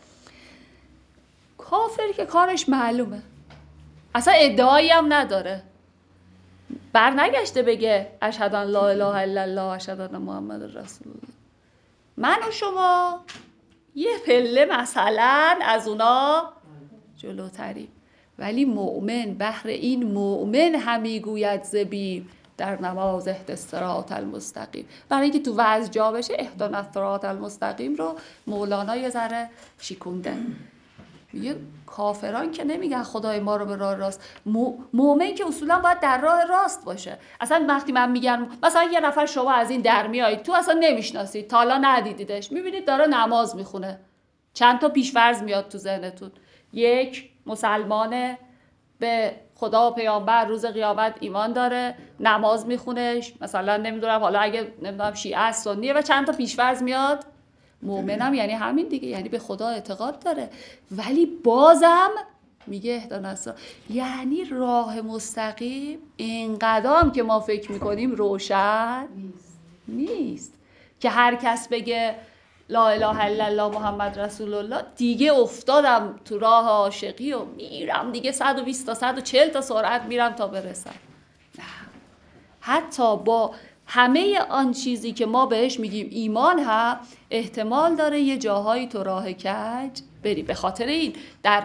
کافری که کارش معلومه، اصلا ادعایی هم نداره، بر نگشته بگه اشهد ان لا اله الا الله و اشهد ان محمد رسول الله. من و شما یه پله مثلا از اونا جلوتریم، ولی مؤمن بهر این مؤمن همی گوید زبیم در نماز اهد الصراط المستقیم. برای اینکه تو وعظ جا بشه اهدنا الصراط المستقیم رو مولانا یه ذره شیکونده. میگه کافران که نمیگن خدای ما رو به راه راست، مؤمن که اصولا باید در راه راست باشه. اصلا وقتی من میگم مثلا یه نفر شما از این در میایید، تو اصلا نمیشناسید، تا حالا ندیدیدش، میبینید داره نماز میخونه، چند تا پیش‌فرض میاد تو ذهنتون. یک، مسلمانه، به خدا و پیامبر روز قیامت ایمان داره، نماز میخونه، مثلا نمیدونم حالا اگه نمیدونم شیعه سنیه و چند تا پیش‌فرض میاد. مؤمنم یعنی همین دیگه، یعنی به خدا اعتقاد داره، ولی بازم میگه اهدنا الصراط، یعنی راه مستقیم اینقدرم که ما فکر میکنیم روشن نیست. نیست که هر کس بگه لا اله الا الله محمد رسول الله دیگه افتادم تو راه عاشقی و میرم دیگه صد و بیست تا صد و چهل تا سرعت میرم تا برسم. نه، حتی با همه آن چیزی که ما بهش میگیم ایمان هم احتمال داره یه جاهایی تو راه کج بری. به خاطر این در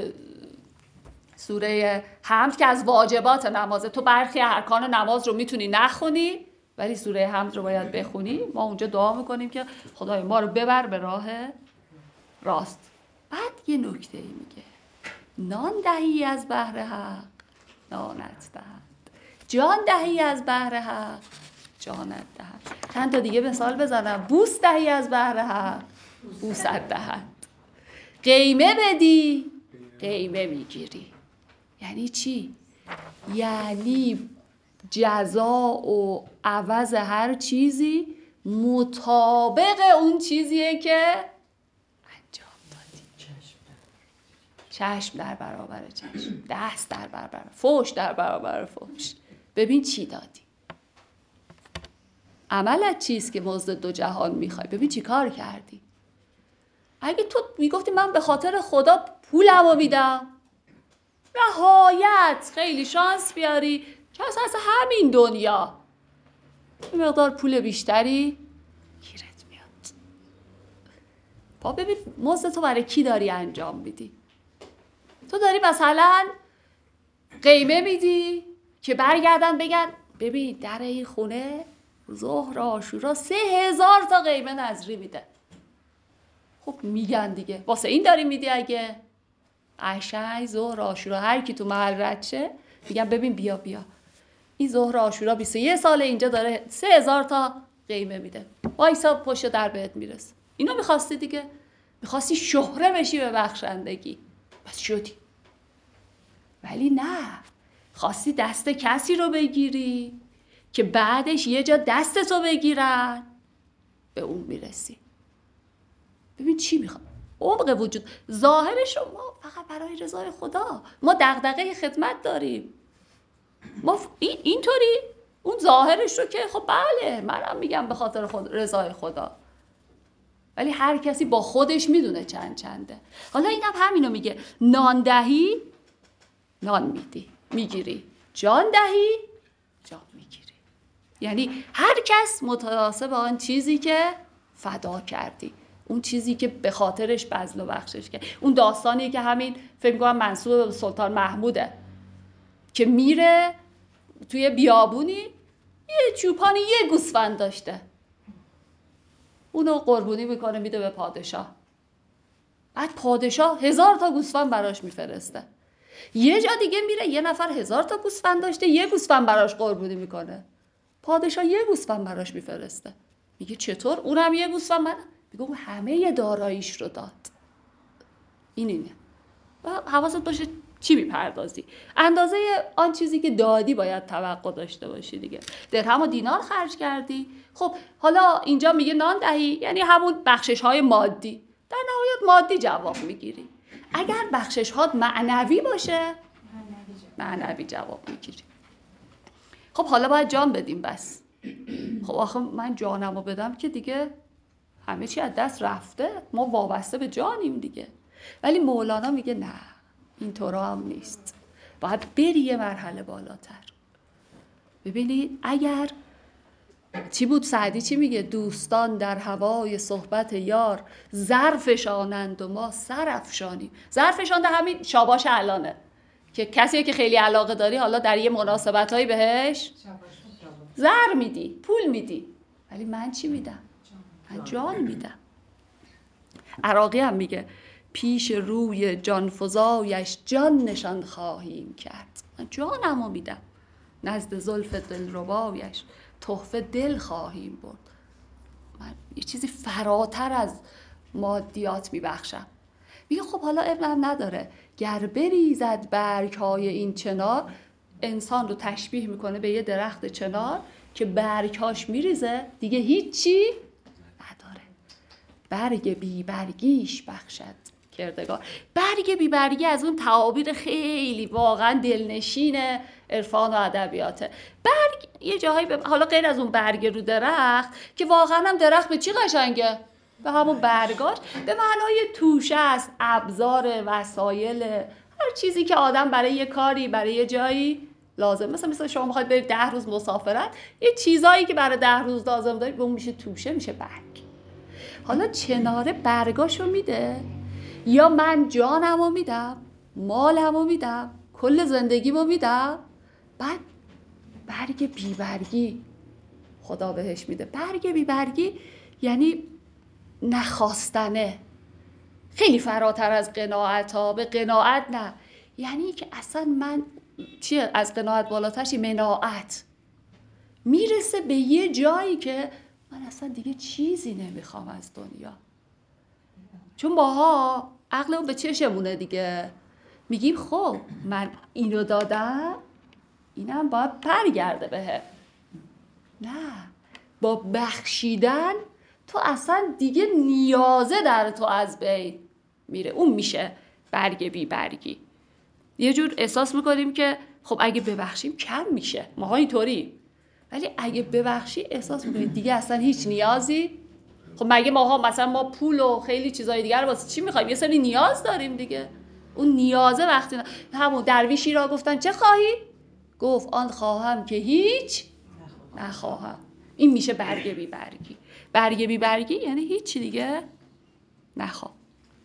سوره حمد که از واجبات نمازه، تو برخی ارکان نماز رو میتونی نخونی ولی سوره حمد رو باید بخونی. ما اونجا دعا میکنیم که خدای ما رو ببر به راه راست. بعد یه نکته ای میگه نان دهی از بحر حق نانت دهد، جان دهی از بحر حق جانت دهد. چند تا دیگه مثال بزنم. بوس دهی از بحر حق بوست دهد، قیمه بدی قیمه میگیری. یعنی چی؟ یعنی جزا و عوض هر چیزی مطابق اون چیزیه که انجام دادی. چشم در برابر چشم، دست در برابر، فوش در برابر فوش. ببین چی دادی. عملت چیست که مزد دو جهان میخوای؟ ببین چی کار کردی. اگه تو میگفتی من به خاطر خدا پولمو میدم، نهایت خیلی شانس بیاری که اصلا همین دنیا یه مقدار پول بیشتری گیرت میاد. با ببین مزد تو برای کی داری انجام میدی؟ تو داری مثلا قیمه میدی که برگردن بگن ببین در این خونه ظهر عاشورا سه هزار تا قیمه نظری میده. خب میگن دیگه واسه این داری میدی. اگه قشنگ ظهر عاشورا هر کی تو محل رد شه میگن ببین بیا بیا این ظهر عاشورا بیست و یک ساله اینجا داره سه هزار تا قیمه میده، وایسا پشت در بهت میرسه. اینو میخواستی دیگه، میخواستی شهره بشی به بخشندگی، بس شدی. ولی نه، خواستی دست کسی رو بگیری که بعدش یه جا دستتو بگیرن، به اون میرسی. ببین چی میخواد عمق وجود. ظاهرش رو ما فقط برای رضای خدا، ما دغدغه خدمت داریم، ما این اینطوری اون ظاهرش رو که خب بله منم میگم به خاطر خود رضای خدا، ولی هر کسی با خودش میدونه چند چنده. حالا اینم همینو میگه نان دهی نان میدی میگیری، جان دهی جان میگیری. یعنی هر کس متناسب آن چیزی که فدا کردی، اون چیزی که به خاطرش بذل و بخشش کرد. اون داستانی که همین فکر کنم منسوب به سلطان محموده که میره توی بیابونی یه چوپانی یه گوسفند داشته، اونو قربونی میکنه میده به پادشاه. بعد پادشاه هزار تا گوسفند براش میفرسته. یه جا دیگه میره یه نفر هزار تا گوسفند داشته، یه گوسفند براش قربونی میکنه، پادشاه یه گوسفند براش میفرسته. میگه چطور؟ اونم یه گوسفند؟ من میگه اون همه داراییش رو داد. این اینه. و حواست باشه چی میپردازی. اندازه آن چیزی که دادی باید توقع داشته باشی دیگه. درهم و دینار خرج کردی، خب حالا اینجا میگه نان دهی، یعنی همون بخشش های مادی، در نهایت مادی جواب میگیری. اگر بخشش هات معنوی باشه معنوی جواب میگیری. خب حالا باید جان بدیم بس. خب آخه من جانمو بدم که دیگه همه چی از دست رفته، ما وابسته به جانیم دیگه. ولی مولانا میگه نه، این طورا هم نیست، باید بری یه مرحله بالاتر. ببینید اگر چی بود سعدی چی میگه؟ دوستان در هوای صحبت یار ظرفشانند و ما سرافشانیم. ظرفشان در همین شاباش الانه که کسی که خیلی علاقه داری حالا در یه مناسبتایی بهش زر میدی، پول میدی، ولی من چی میدم؟ من جان میدم. عراقی هم میگه پیش روی جان فزایش جان نشان خواهیم کرد. من جانمو میدم، نزد زلف دلربایش تحفه دل خواهیم برد. من یه چیزی فراتر از مادیات میبخشم. میگه خب حالا ابنم نداره، گر بریزد برگ‌های این چنار، انسان رو تشبیه میکنه به یه درخت چنار که برگ‌هاش میریزه دیگه هیچی نداره، برگ بی برگیش بخشد کردگار. برگ بی برگی از اون تعابیر خیلی واقعا دلنشین عرفان و ادبیاته. برگ یه جاهایی به... حالا غیر از اون برگ رو درخت که واقعا هم درخت به چی قشنگه؟ به همون برگاش، به معنای توشه است، ابزار، وسایل، هر چیزی که آدم برای یه کاری برای یه جایی لازم، مثلا مثلا شما میخواید برید ده روز مسافرت، یه چیزایی که برای ده روز لازم دارید به اون میشه توشه، میشه برگ. حالا چناره برگاشو میده، یا من جانمو میدم، مالمو میدم، کل زندگیمو میدم، بعد برگ بیبرگی خدا بهش میده. برگ بیبرگی یعنی نخواستنه، خیلی فراتر از قناعت ها. به قناعت نه، یعنی که اصلا من چیه از قناعت بالاترشی؟ مناعت. میرسه به یه جایی که من اصلا دیگه چیزی نمیخوام از دنیا. چون ماها عقلمون به چشمونه دیگه، میگیم خب من اینو دادم اینم باید برگرده بهم. نه، با بخشیدن تو اصلا دیگه نیازه در تو از بین میره. اون میشه برگ بی برگی. یه جور احساس میکنیم که خب اگه ببخشیم کم میشه، ماها اینطوری ولی اگه ببخشی احساس میکنی دیگه اصلا هیچ نیازی. خب مگه ماها مثلا ما پول و خیلی چیزای دیگر واسه چی میخوایم؟ یه سری نیاز داریم دیگه. اون نیازه وقتی ن... همون درویشی را گفتن چه خواهی؟ گفت آن خواهم که هیچ نخواهم. این میشه برگ بی برگی. برگ بی برگی یعنی هیچی دیگه نخواه.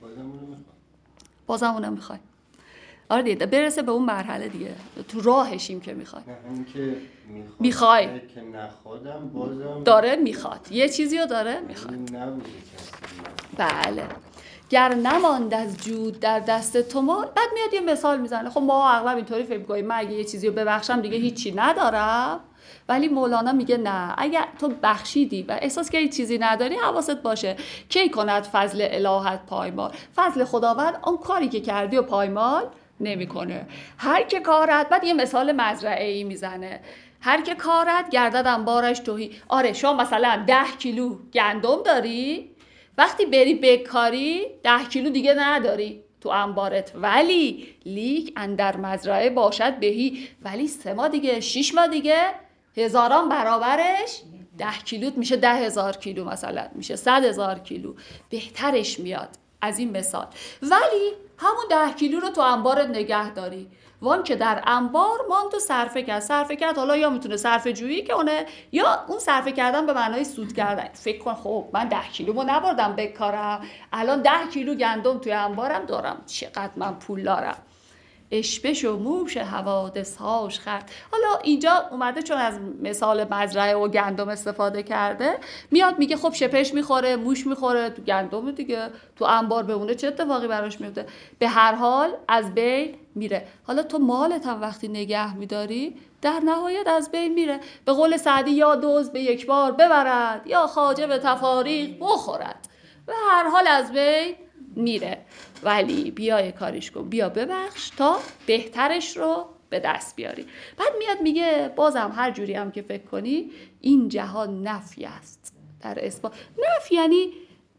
بازم اونم میخوای. آره دیگه برسه به اون مرحله دیگه، تو راهشیم که میخوای. نه همین که میخوای که نخوادم بازم داره میخواد، یه چیزی رو داره میخواد. نبوده بله. گر نماند از جود در دست تو مال. بعد میاد یه مثال میزنه. خب ما اغلب اینطوری فکر می‌کنیم من اگه یه چیزی رو ببخشم دیگه هیچی ندارم، ولی مولانا میگه نه، اگر تو بخشیدی و احساس که هیچ چیزی نداری، حواست باشه کی کند فضل الهت پایمال. فضل خداوند اون کاری که کردی و پایمال نمیکنه. هر که کارت، بعد یه مثال مزرعه‌ای میزنه، هر که کارت گردد انبارش تهی. آره شما مثلا ده کیلو گندم داری، وقتی بری بکاری ده کیلو دیگه نداری تو انبارت، ولی لیک اندر مزرعه باشد بهی. ولی سه ماه دیگه، شش ماه دیگه هزاران برابرش ده کیلوت میشه، ده هزار کیلو مثلا میشه صد هزار کیلو، بهترش میاد از این مثال. ولی همون ده کیلو رو تو انبارت نگه داری، وان که در انبار ماند و صرفه کرد. صرفه کرد حالا یا میتونه صرفه جویی کنه یا اون صرفه کردن به معنای سود کردن. فکر کن خب من ده کیلومو نبردم بکارم، الان ده کیلو گندم توی انبارم دارم، چقدر من پول دارم. اشپش و موش حوادث هاش خرد. حالا اینجا اومده چون از مثال مزرعه و گندم استفاده کرده، میاد میگه خب شپش میخوره، موش میخوره، تو گندم دیگه تو انبار بمونه چه اتفاقی براش میفته؟ به هر حال از بین میره. حالا تو مالت هم وقتی نگه میداری در نهایت از بین میره. به قول سعدی یا دزد به یک بار ببرد یا خواجه به تفاریق بخورد. به هر حال از بین میره. ولی بیا کاریش کن، بیا ببخش تا بهترش رو به دست بیاری. بعد میاد میگه بازم هر جوری هم که فکر کنی این جهان نفی است در اثبات. نفی یعنی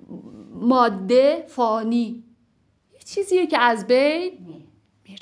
ماده فانی، یه چیزیه که از بین میره.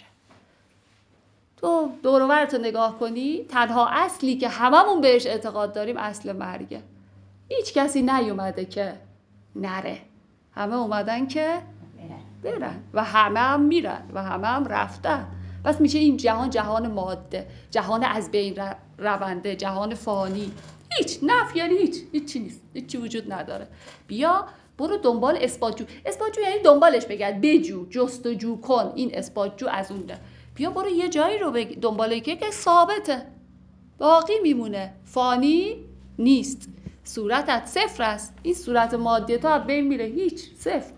تو دور و برت رو نگاه کنی، تنها اصلی که هممون بهش اعتقاد داریم اصل مرگه. هیچ کسی نیومده که نره، همه اومدن که برن و همه هم میرن و همه هم رفتن. پس میشه این جهان جهان ماده، جهان از بین رونده، جهان فانی. هیچ نفی یعنی هیچ هیچی نیست، هیچی وجود نداره. بیا برو دنبال اثبات جو. اثبات جو یعنی دنبالش بگرد، بجو، جستجو کن. این اثبات جو از اونه. بیا برو یه جایی رو بگ... دنبال که که ثابته، باقی میمونه، فانی نیست. صورتت صفر است. این صورت مادی تو از بین میره، هیچ، صفر.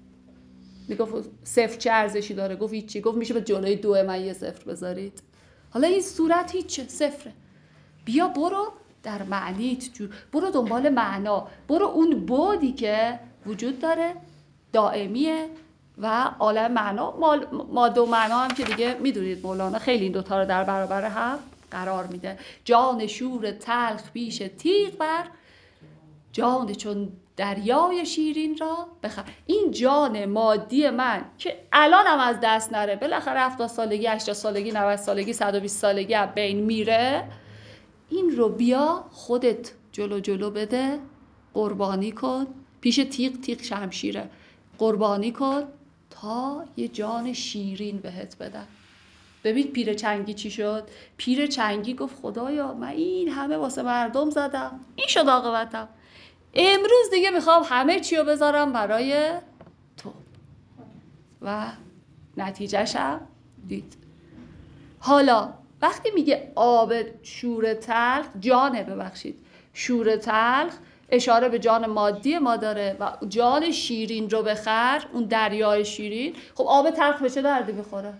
میگفت صفر چه ارزشی داره؟ گفت هیچی. گفت میشه به جلوی دو من یه صفر بذارید؟ حالا این صورت هیچه، صفره. بیا برو در معنیت جو، برو دنبال معنا، برو اون بعدی که وجود داره دائمیه و عالم معنا. ماده و معنا هم که دیگه میدونید مولانا خیلی این دوتا رو در برابر هم قرار میده. جان شور تلخ پیش تیغ بر، جان چون دریای شیرین را بخر. این جان مادی من که الانم از دست نره، بالاخره هفتاد سالگی، هشتاد سالگی، نود سالگی، صد و بیست سالگی از بین میره، این رو بیا خودت جلو جلو بده، قربانی کن. پیش تیغ، تیغ شمشیره، قربانی کن تا یه جان شیرین بهت بدن. ببین پیر چنگی چی شد؟ پیر چنگی گفت خدایا من این همه واسه مردم زدم، این شد عاقبتم، امروز دیگه میخوام همه چی رو بذارم برای تو. و نتیجهش هم دید. حالا وقتی میگه آب شور تلخ، جانه ببخشید شور تلخ اشاره به جان مادی ما داره و جان شیرین رو بخر، اون دریای شیرین. خب آب تلخ به چه دردی میخوره؟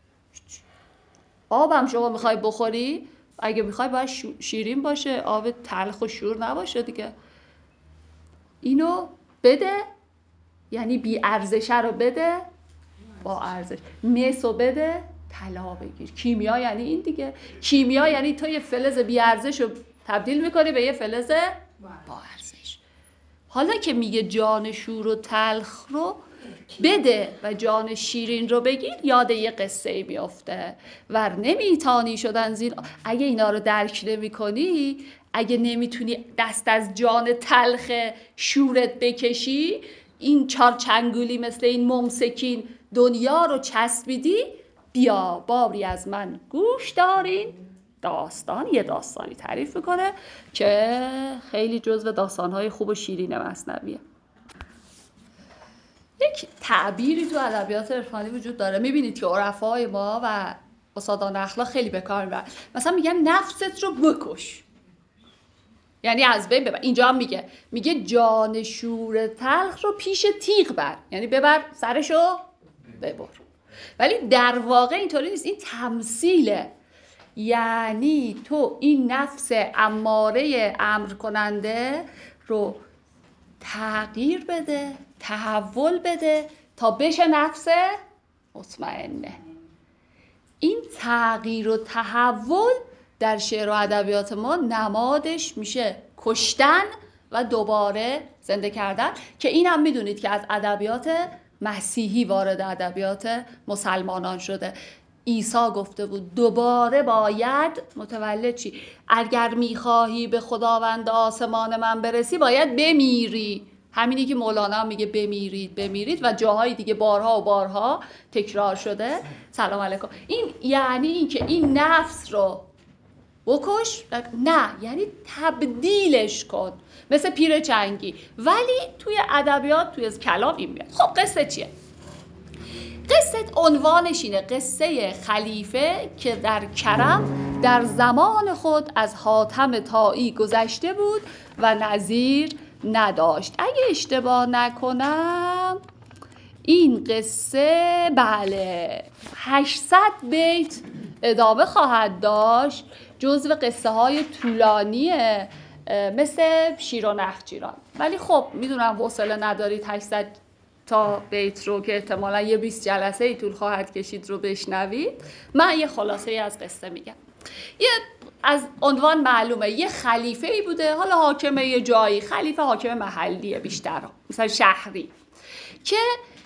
آبم شما میخوای بخوری، اگه میخوای باید شیرین باشه، آب تلخ و شور نباشه دیگه. اینو بده، یعنی بی ارزشه رو بده با ارزش. مسو بده طلا بگیر. کیمیا یعنی این دیگه. کیمیا یعنی تو یه فلز بی ارزش رو تبدیل میکنی به یه فلز با ارزش. حالا که میگه جان شور و تلخ رو بده و جان شیرین رو بگیر یاد یه قصه میفته. ور نمیتانی شدن زین. اگه اینا رو درک نمی کنی، اگه نمیتونی دست از جان تلخ شورت بکشی، این چار چنگولی مثل این ممسکین دنیا رو چسبیدی، بیا باری از من گوش دارین. داستان یه داستانی تعریف میکنه که خیلی جزو داستانهای خوب و شیرین مثنویه. یک تعبیری تو ادبیات عرفانی وجود داره، میبینید که عرفای ما و استادان اخلاق خیلی به کار میبرن. مثلا میگن نفست رو بکش، یعنی از بین ببر. اینجا هم میگه میگه جان شور تلخ رو پیش تیغ بر، یعنی ببر سرشو ببر. ولی در واقع اینطوری نیست، این تمثیله. یعنی تو این نفس اماره امر کننده رو تغییر بده، تحول بده تا بشه نفس مطمئنه. این تغییر و تحول در شعر و ادبیات ما نمادش میشه کشتن و دوباره زنده کردن، که این هم میدونید که از ادبیات مسیحی وارد ادبیات مسلمانان شده. عیسی گفته بود دوباره باید متولد چی؟ اگر میخواهی به خداوند آسمان من برسی باید بمیری. همینی که مولانا میگه بمیرید بمیرید و جاهای دیگه بارها و بارها تکرار شده. سلام علیکم. این یعنی این که این نفس رو بکش، نه یعنی تبدیلش کن مثل پیر چنگی. ولی توی ادبیات توی کلام این میاد. خب قصه چیه؟ قصه عنوانش اینه قصه خلیفه که در کرم در زمان خود از حاتم طایی گذشته بود و نظیر نداشت. اگه اشتباه نکنم این قصه بله هشتصد بیت ادامه خواهد داشت، جزو قصه های طولانیه مثل شیر و نخجیران. ولی خب میدونم حوصله ندارید هشتصد تا بیت رو که احتمالا یه بیست جلسه ای طول خواهد کشید رو بشنوید. من یه خلاصه ای از قصه میگم. یه از عنوان معلومه یه خلیفه ای بوده، حالا حاکمه یه جایی، خلیفه حاکم محلیه بیشتر، مثلا شهری، که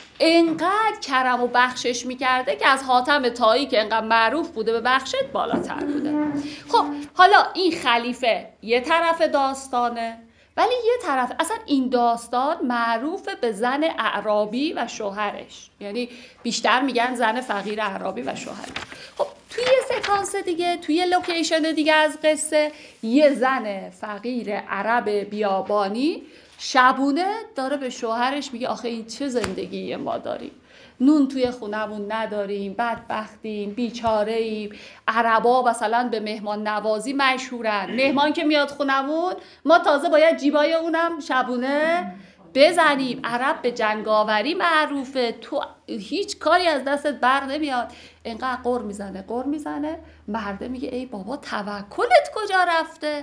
انقدر کرم و بخشش میکرده که از حاتم طایی که انقدر معروف بوده به بخشش بالاتر بوده. خب حالا این خلیفه یه طرف داستانه، ولی یه طرف اصلا این داستان معروف به زن اعرابی و شوهرش، یعنی بیشتر میگن زن فقیر اعرابی و شوهرش. خب توی یه سکانس دیگه، توی یه لوکیشن دیگه از قصه، یه زن فقیر عرب بیابانی شبونه داره به شوهرش میگه آخه این چه زندگی ما داریم، نون توی خونمون نداریم، بدبختیم، بیچاره‌ایم. عربا مثلا به مهمان نوازی مشهورن، مهمان که میاد خونمون ما تازه باید جیبای اونم شبونه بزنیم. عرب به جنگاوری معروفه، تو هیچ کاری از دستت بر نمیاد. اینقدر قر میزنه قر میزنه مرده میگه ای بابا توکلت کجا رفته؟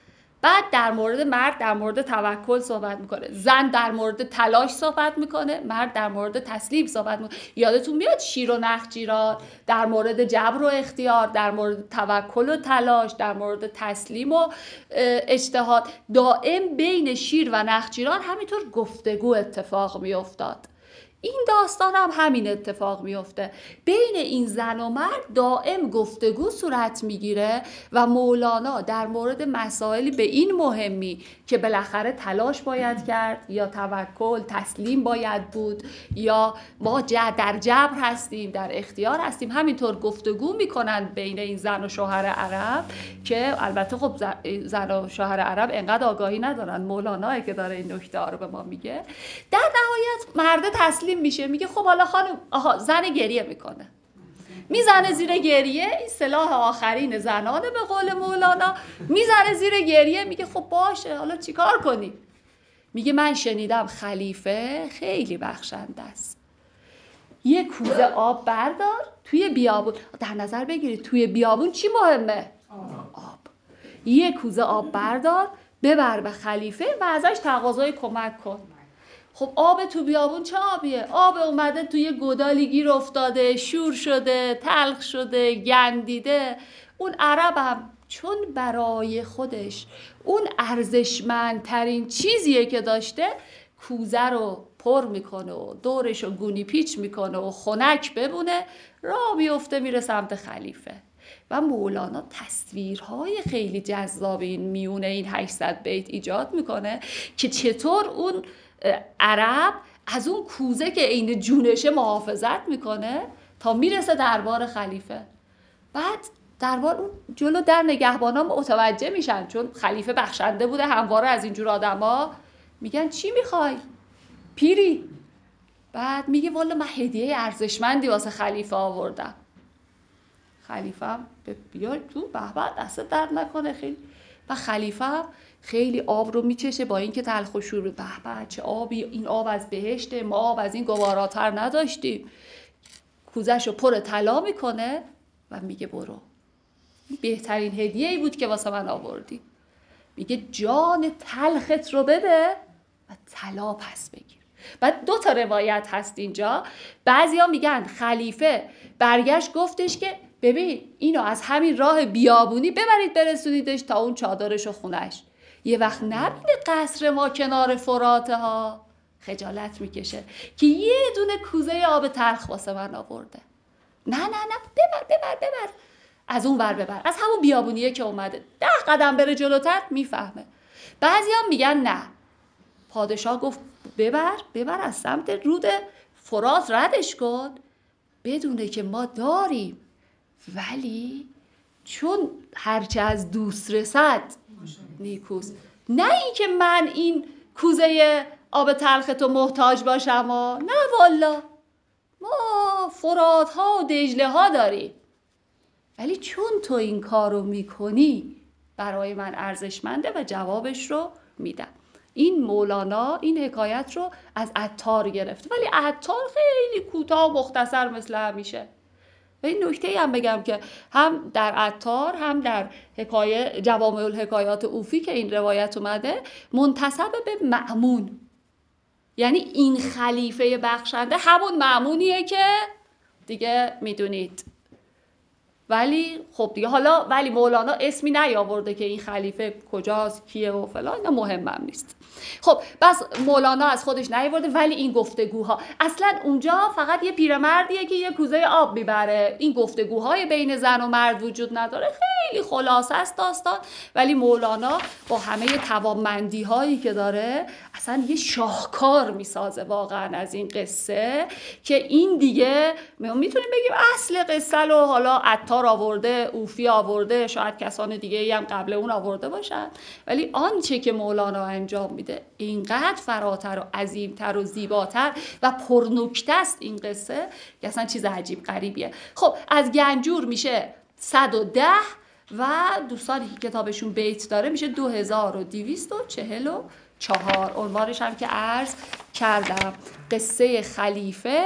بعد در مورد مرد در مورد توکل صحبت میکنه، زن در مورد تلاش صحبت میکنه، مرد در مورد تسلیم صحبت میکنه. یادتون میاد شیر و نخجیران در مورد جبر و اختیار، در مورد توکل و تلاش، در مورد تسلیم و اجتهاد. دائم بین شیر و نخجیران همینطور گفتگو اتفاق میافتاد. این داستان هم همین اتفاق میفته، بین این زن و مرد دائم گفتگو صورت میگیره و مولانا در مورد مسائلی به این مهمی که بالاخره تلاش باید کرد یا توکل، تسلیم باید بود یا ما در جبر هستیم، در اختیار هستیم، همینطور گفتگو میکنند بین این زن و شوهر عرب که البته خب زن و شوهر عرب انقدر آگاهی ندارن، مولانا که داره این نکته رو به ما میگه. در نهایت مرد تسلیم میشه، میگه خب حالا خانم، آها زن گریه میکنه، میزنه زیر گریه، این سلاح آخرین زنانه به قول مولانا، میزنه زیر گریه، میگه خب باشه حالا چیکار کنی؟ میگه من شنیدم خلیفه خیلی بخشنده است، یه کوزه آب بردار توی بیابون. در نظر بگیرید توی بیابون چی مهمه؟ آب. یه کوزه آب بردار ببر به خلیفه و ازش تقاضای کمک کن. خب آب تو بیابون چه آبیه؟ آب اومده توی گودالی گیر افتاده، شور شده، تلخ شده، گندیده. اون عربم چون برای خودش اون ارزشمندترین چیزیه که داشته، کوزه رو پر میکنه و دورش رو گونی پیچ میکنه و خنک بمونه، راه میفته میره سمت خلیفه. و مولانا تصویرهای خیلی جذاب این میونه این هشتصد بیت ایجاد میکنه که چطور اون عرب از اون کوزه که عین جونشه محافظت میکنه تا میرسه دربار خلیفه. بعد دربار اون جلو در نگهبانا متوجه میشن، چون خلیفه بخشنده بوده همواره از اینجور آدما، میگن چی میخوای پیری؟ بعد میگه والا من هدیه ارزشمندی واسه خلیفه آوردم. خلیفه هم بیای تو، به به دست درد نکنه خیلی. و خلیفه هم خیلی آب رو میچشه با اینکه تلخ و شور، به به چه آبی، این آب از بهشته، ما آب از این گواراتر نداشتیم. کوزش رو پر طلا میکنه و میگه برو، بهترین هدیه ای بود که واسه من آوردی. میگه جان تلخت رو بده و طلا پس بگیر. بعد دو تا روایت هست اینجا. بعضیا میگن خلیفه برگشت گفتش که ببین اینو از همین راه بیابونی ببرید برسونیدش تا اون چادرش و خونش، یه وقت نبینه قصر ما کنار فراته ها. خجالت میکشه که یه دونه کوزه آب تلخ واسه من آورده. نه نه نه ببر ببر ببر از اون ور ببر، از همون بیابونیه که اومده. ده قدم بره جلوتر میفهمه. بعضی هم میگن نه، پادشاه گفت ببر ببر از سمت رود فرات ردش کن، بدونه که ما داریم، ولی چون هرچه از دوست رسد نیکوست. نه این که من این کوزه آب تلختو محتاج باشم و نه والا، ما فرات ها و دجله ها داریم، ولی چون تو این کارو میکنی برای من ارزشمنده و جوابش رو میدم. این مولانا این حکایت رو از عطار گرفته، ولی عطار خیلی کوتاه و مختصر مثل همیشه. و این نکته هم بگم که هم در عطار هم در حکایه جوامع الحکایات اوفی که این روایت اومده منتسب به مأمون، یعنی این خلیفه بخشنده همون مأمونیه که دیگه میدونید. ولی خب دیگه حالا ولی مولانا اسمی نیاورده که این خلیفه کجاست کیه و فلان، اینا مهمم نیست. خب بس مولانا از خودش نیاورده، ولی این گفتگوها اصلا اونجا فقط یه پیرمردیه که یه کوزه آب میبره. این گفتگوهای بین زن و مرد وجود نداره، خیلی خلاصه است داستان. ولی مولانا با همه توانمندی هایی که داره اصلا یه شاهکار میسازه واقعا از این قصه، که این دیگه میتونیم بگیم اصل قصه رو حالا عطار آورده، اوفی آورده، شاید کسان دیگه ای هم قبل اون آورده باشن، ولی آنچه که مولانا انجام میده اینقدر فراتر و عظیمتر و زیباتر و پرنکته است این قصه که اصلا چیز عجیب غریبیه. خب از گنجور میشه صد و ده و دوستانی که کتابشون بیت داره میشه دو هزار و دویست و چهل و چهار. عنوانش هم که عرض کردم قصه خلیفه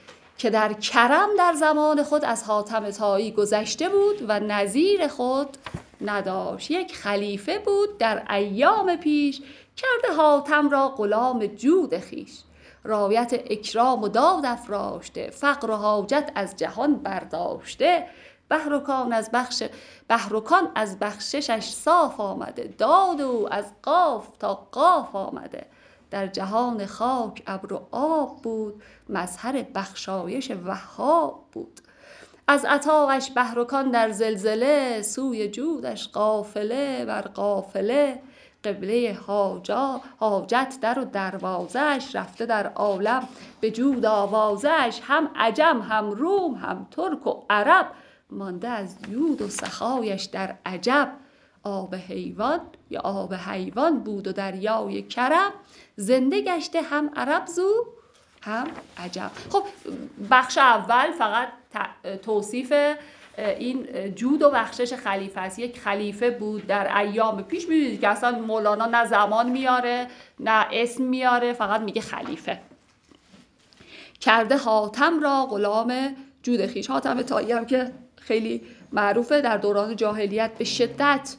که در کرم در زمان خود از حاتم طایی گذشته بود و نظیر خود نداشت. یک خلیفه بود در ایام پیش، کرده حاتم را غلام جود خیش. رایت اکرام و داد افراشته، فقر و حاجت از جهان برداشته. بهرکان از بخش بهرکان از بخششش صاف آمده، داد او از قاف تا قاف آمده. در جهان خاک ابر و آب بود، مظهر بخشایش وهاب بود. از عطاش بهرکان در زلزله، سوی جودش قافله بر قافله. قبله حاجا حاجت در و دروازش، رفته در عالم به جود آوازش. هم عجم هم روم هم ترک و عرب، مانده از جود و سخایش در عجب. آب حیوان یا آب حیوان بود و دریای کرم، زنده گشته هم عرب زو هم عجب. خب بخش اول فقط توصیف این جود و بخشش خلیفه است. یک خلیفه بود در ایام پیش. می‌بینید که اصلا مولانا نه زمان میاره نه اسم میاره، فقط میگه خلیفه. کرده حاتم را غلام جود خیش. حاتم طایی هم که خیلی معروفه، در دوران جاهلیت به شدت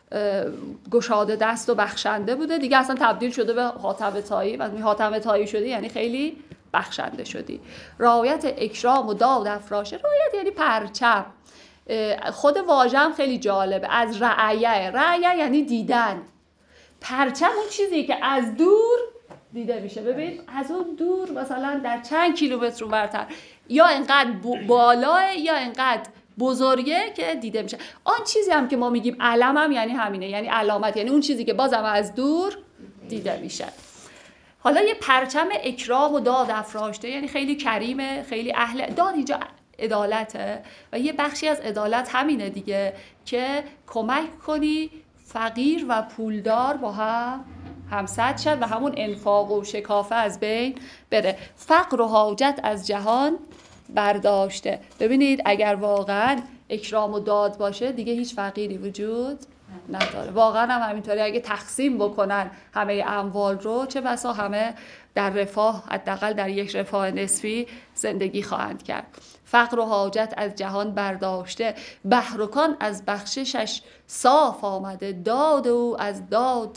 گشاده دست و بخشنده بوده. دیگه اصلا تبدیل شده به حاتم طایی و حاتم طایی شدی یعنی خیلی بخشنده شدی. رایت اکرام و داد افراشه، رایت یعنی پرچم. خود واژه هم خیلی جالبه، از رعیه. رعیه یعنی دیدن. پرچم اون چیزی که از دور دیده میشه. ببین از اون دور مثلا در چند کیلومتر اونورتر یا اینقدر بالاه یا اینقدر بزرگه که دیده میشه. آن چیزی هم که ما میگیم علم هم یعنی همینه، یعنی علامت، یعنی اون چیزی که بازم از دور دیده میشه. حالا یه پرچم اکرام و داد افراشته، یعنی خیلی کریمه، خیلی اهل داد. اینجا عدالته و یه بخشی از عدالت همینه دیگه که کمک کنی فقیر و پولدار با هم همسد شد و همون انفاق و شکافه از بین بره. فقر و حاجت از جهان برداشته. ببینید اگر واقعا اکرام و داد باشه دیگه هیچ فقیری وجود نداره. واقعا هم همینطوری اگه تقسیم بکنن همه اموال رو، چه بسا همه در رفاه، حداقل در یک رفاه نسبی زندگی خواهند کرد. فقر و حاجت از جهان برداشته، بحر و کان از بخششش صاف آمده. داد او از داد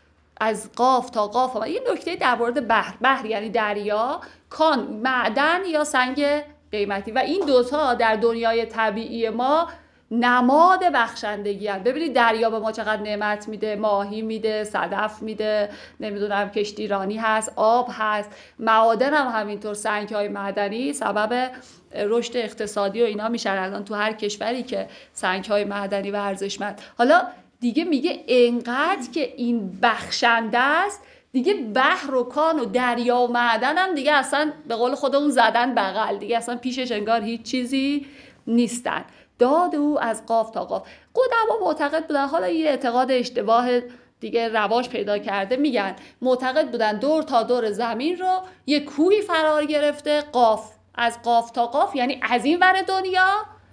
از قاف تا قاف آمده. این نکته در مورد بحر، بحر یعنی دریا، کان معدن یا سنگ قیمتی، و این دوتا در دنیای طبیعی ما نماد بخشندگی هست. ببینید دریا به ما چقدر نعمت میده، ماهی میده، صدف میده، نمیدونم کشتیرانی هست، آب هست، معادن هم همینطور، سنگ های معدنی سبب رشد اقتصادی و اینا میشن الان تو هر کشوری که سنگ های معدنی و ارزشمند. حالا دیگه میگه انقدر که این بخشنده است دیگه بحر و کان و دریا و معدن هم دیگه اصلا به قول خودمون زدن بغل، دیگه اصلا پیشش انگار هیچ چیزی نیستن. داد او از قاف تا قاف. قدما معتقد بودن، حالا یه اعتقاد اشتباه دیگه رواج پیدا کرده، میگن معتقد بودن دور تا دور زمین رو یه کوهی فرار گرفته، قاف از قاف تا قاف یعنی از این ور دنیا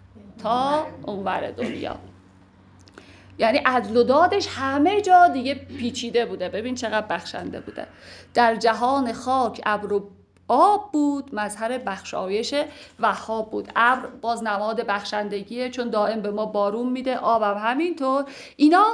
تا اون ور دنیا، یعنی عدل و دادش همه جا دیگه پیچیده بوده. ببین چقدر بخشنده بوده. در جهان خاک ابر و آب بود، مظهر بخشایش وهاب بود. ابر باز نماد بخشندگیه چون دائم به ما بارون میده، آب هم همینطور. اینا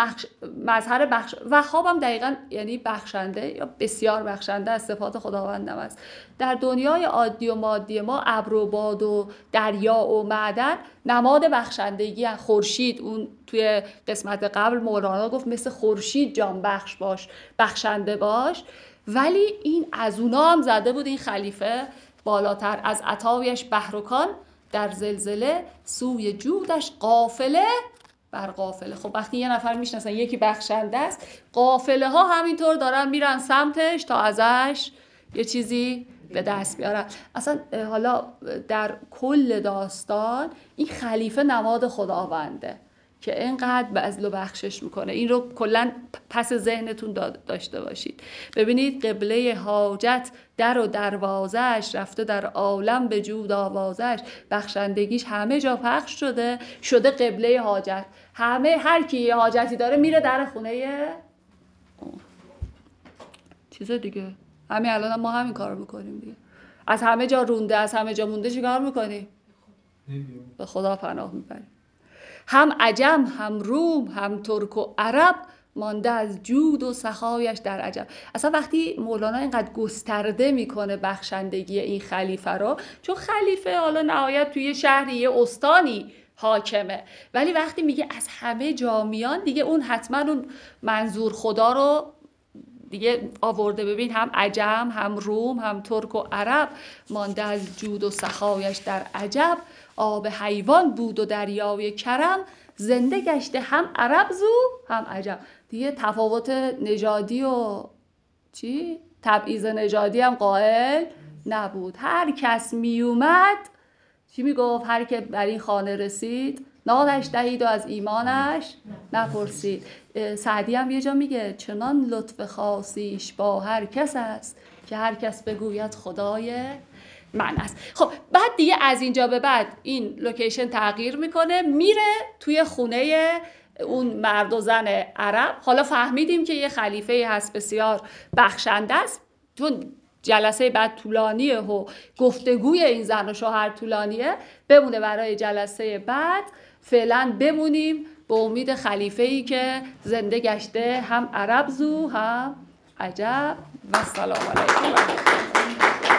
مظهر بخش، وهاب هم دقیقاً یعنی بخشنده یا بسیار بخشنده، از صفات خداوندم است. در دنیای عادی و مادی ما ابر و باد و دریا و معدن نماد بخشندگی هست. خورشید، اون توی قسمت قبل مولانا گفت مثل خورشید جان بخش باش، بخشنده باش. ولی این از اونا هم زده بود این خلیفه بالاتر، از عطایش بحر و کان در زلزله، سوی جودش قافله بر قافله. خب وقتی یه نفر میشناسن یکی بخشنده است، قافله ها همینطور دارن میرن سمتش تا ازش یه چیزی به دست بیارن. اصلا حالا در کل داستان این خلیفه نماد خداونده که اینقدر بذل و بخشش میکنه. این رو کلا پس ذهنتون داشته باشید. ببینید قبله حاجت در و دروازش، رفته در عالم به جود آوازش. بخشندگیش همه جا پخش شده، شده قبله حاجت. همه هر کی یه حاجتی داره میره در خونه چیز دیگه. همین الان هم ما همین کار میکنیم دیگه. از همه جا رونده، از همه جا مونده، چی کار میکنیم؟ به خدا پناه میبریم. هم عجم، هم روم، هم ترک و عرب، مانده از جود و سخایش در عجب. اصلا وقتی مولانا اینقدر گسترده میکنه بخشندگی این خلیفه رو، چون خلیفه حالا نهایت توی شهری یه استانی حاکمه، ولی وقتی میگه از همه جا میان دیگه اون حتما اون منظور خدا رو دیگه آورده. ببین هم عجم، هم روم، هم ترک و عرب، مانده از جود و سخایش در عجب. آب حیوان بود و دریای کرم، زنده گشته هم عرب زو هم عجب. دیگه تفاوت نژادی و چی؟ تبعیض نژادی هم قائل نبود. هر کس می اومد چی می گفت؟ هر که بر این خانه رسید نادش دهید و از ایمانش نپرسید. سعدی هم یه جا میگه چنان لطف خاصیش با هر کس است که هر کس بگوید خدای من است. خب بعد دیگه از اینجا به بعد این لوکیشن تغییر میکنه، میره توی خونه اون مرد و زن عرب. حالا فهمیدیم که یه خلیفه هست بسیار بخشنده است، چون جلسه بعد طولانیه و گفتگوی این زن و شوهر طولانیه، بمونه برای جلسه بعد. فعلا بمونیم به امید خلیفه‌ای که زنده گشته هم عرب زو هم عجب. و سلام علیکم.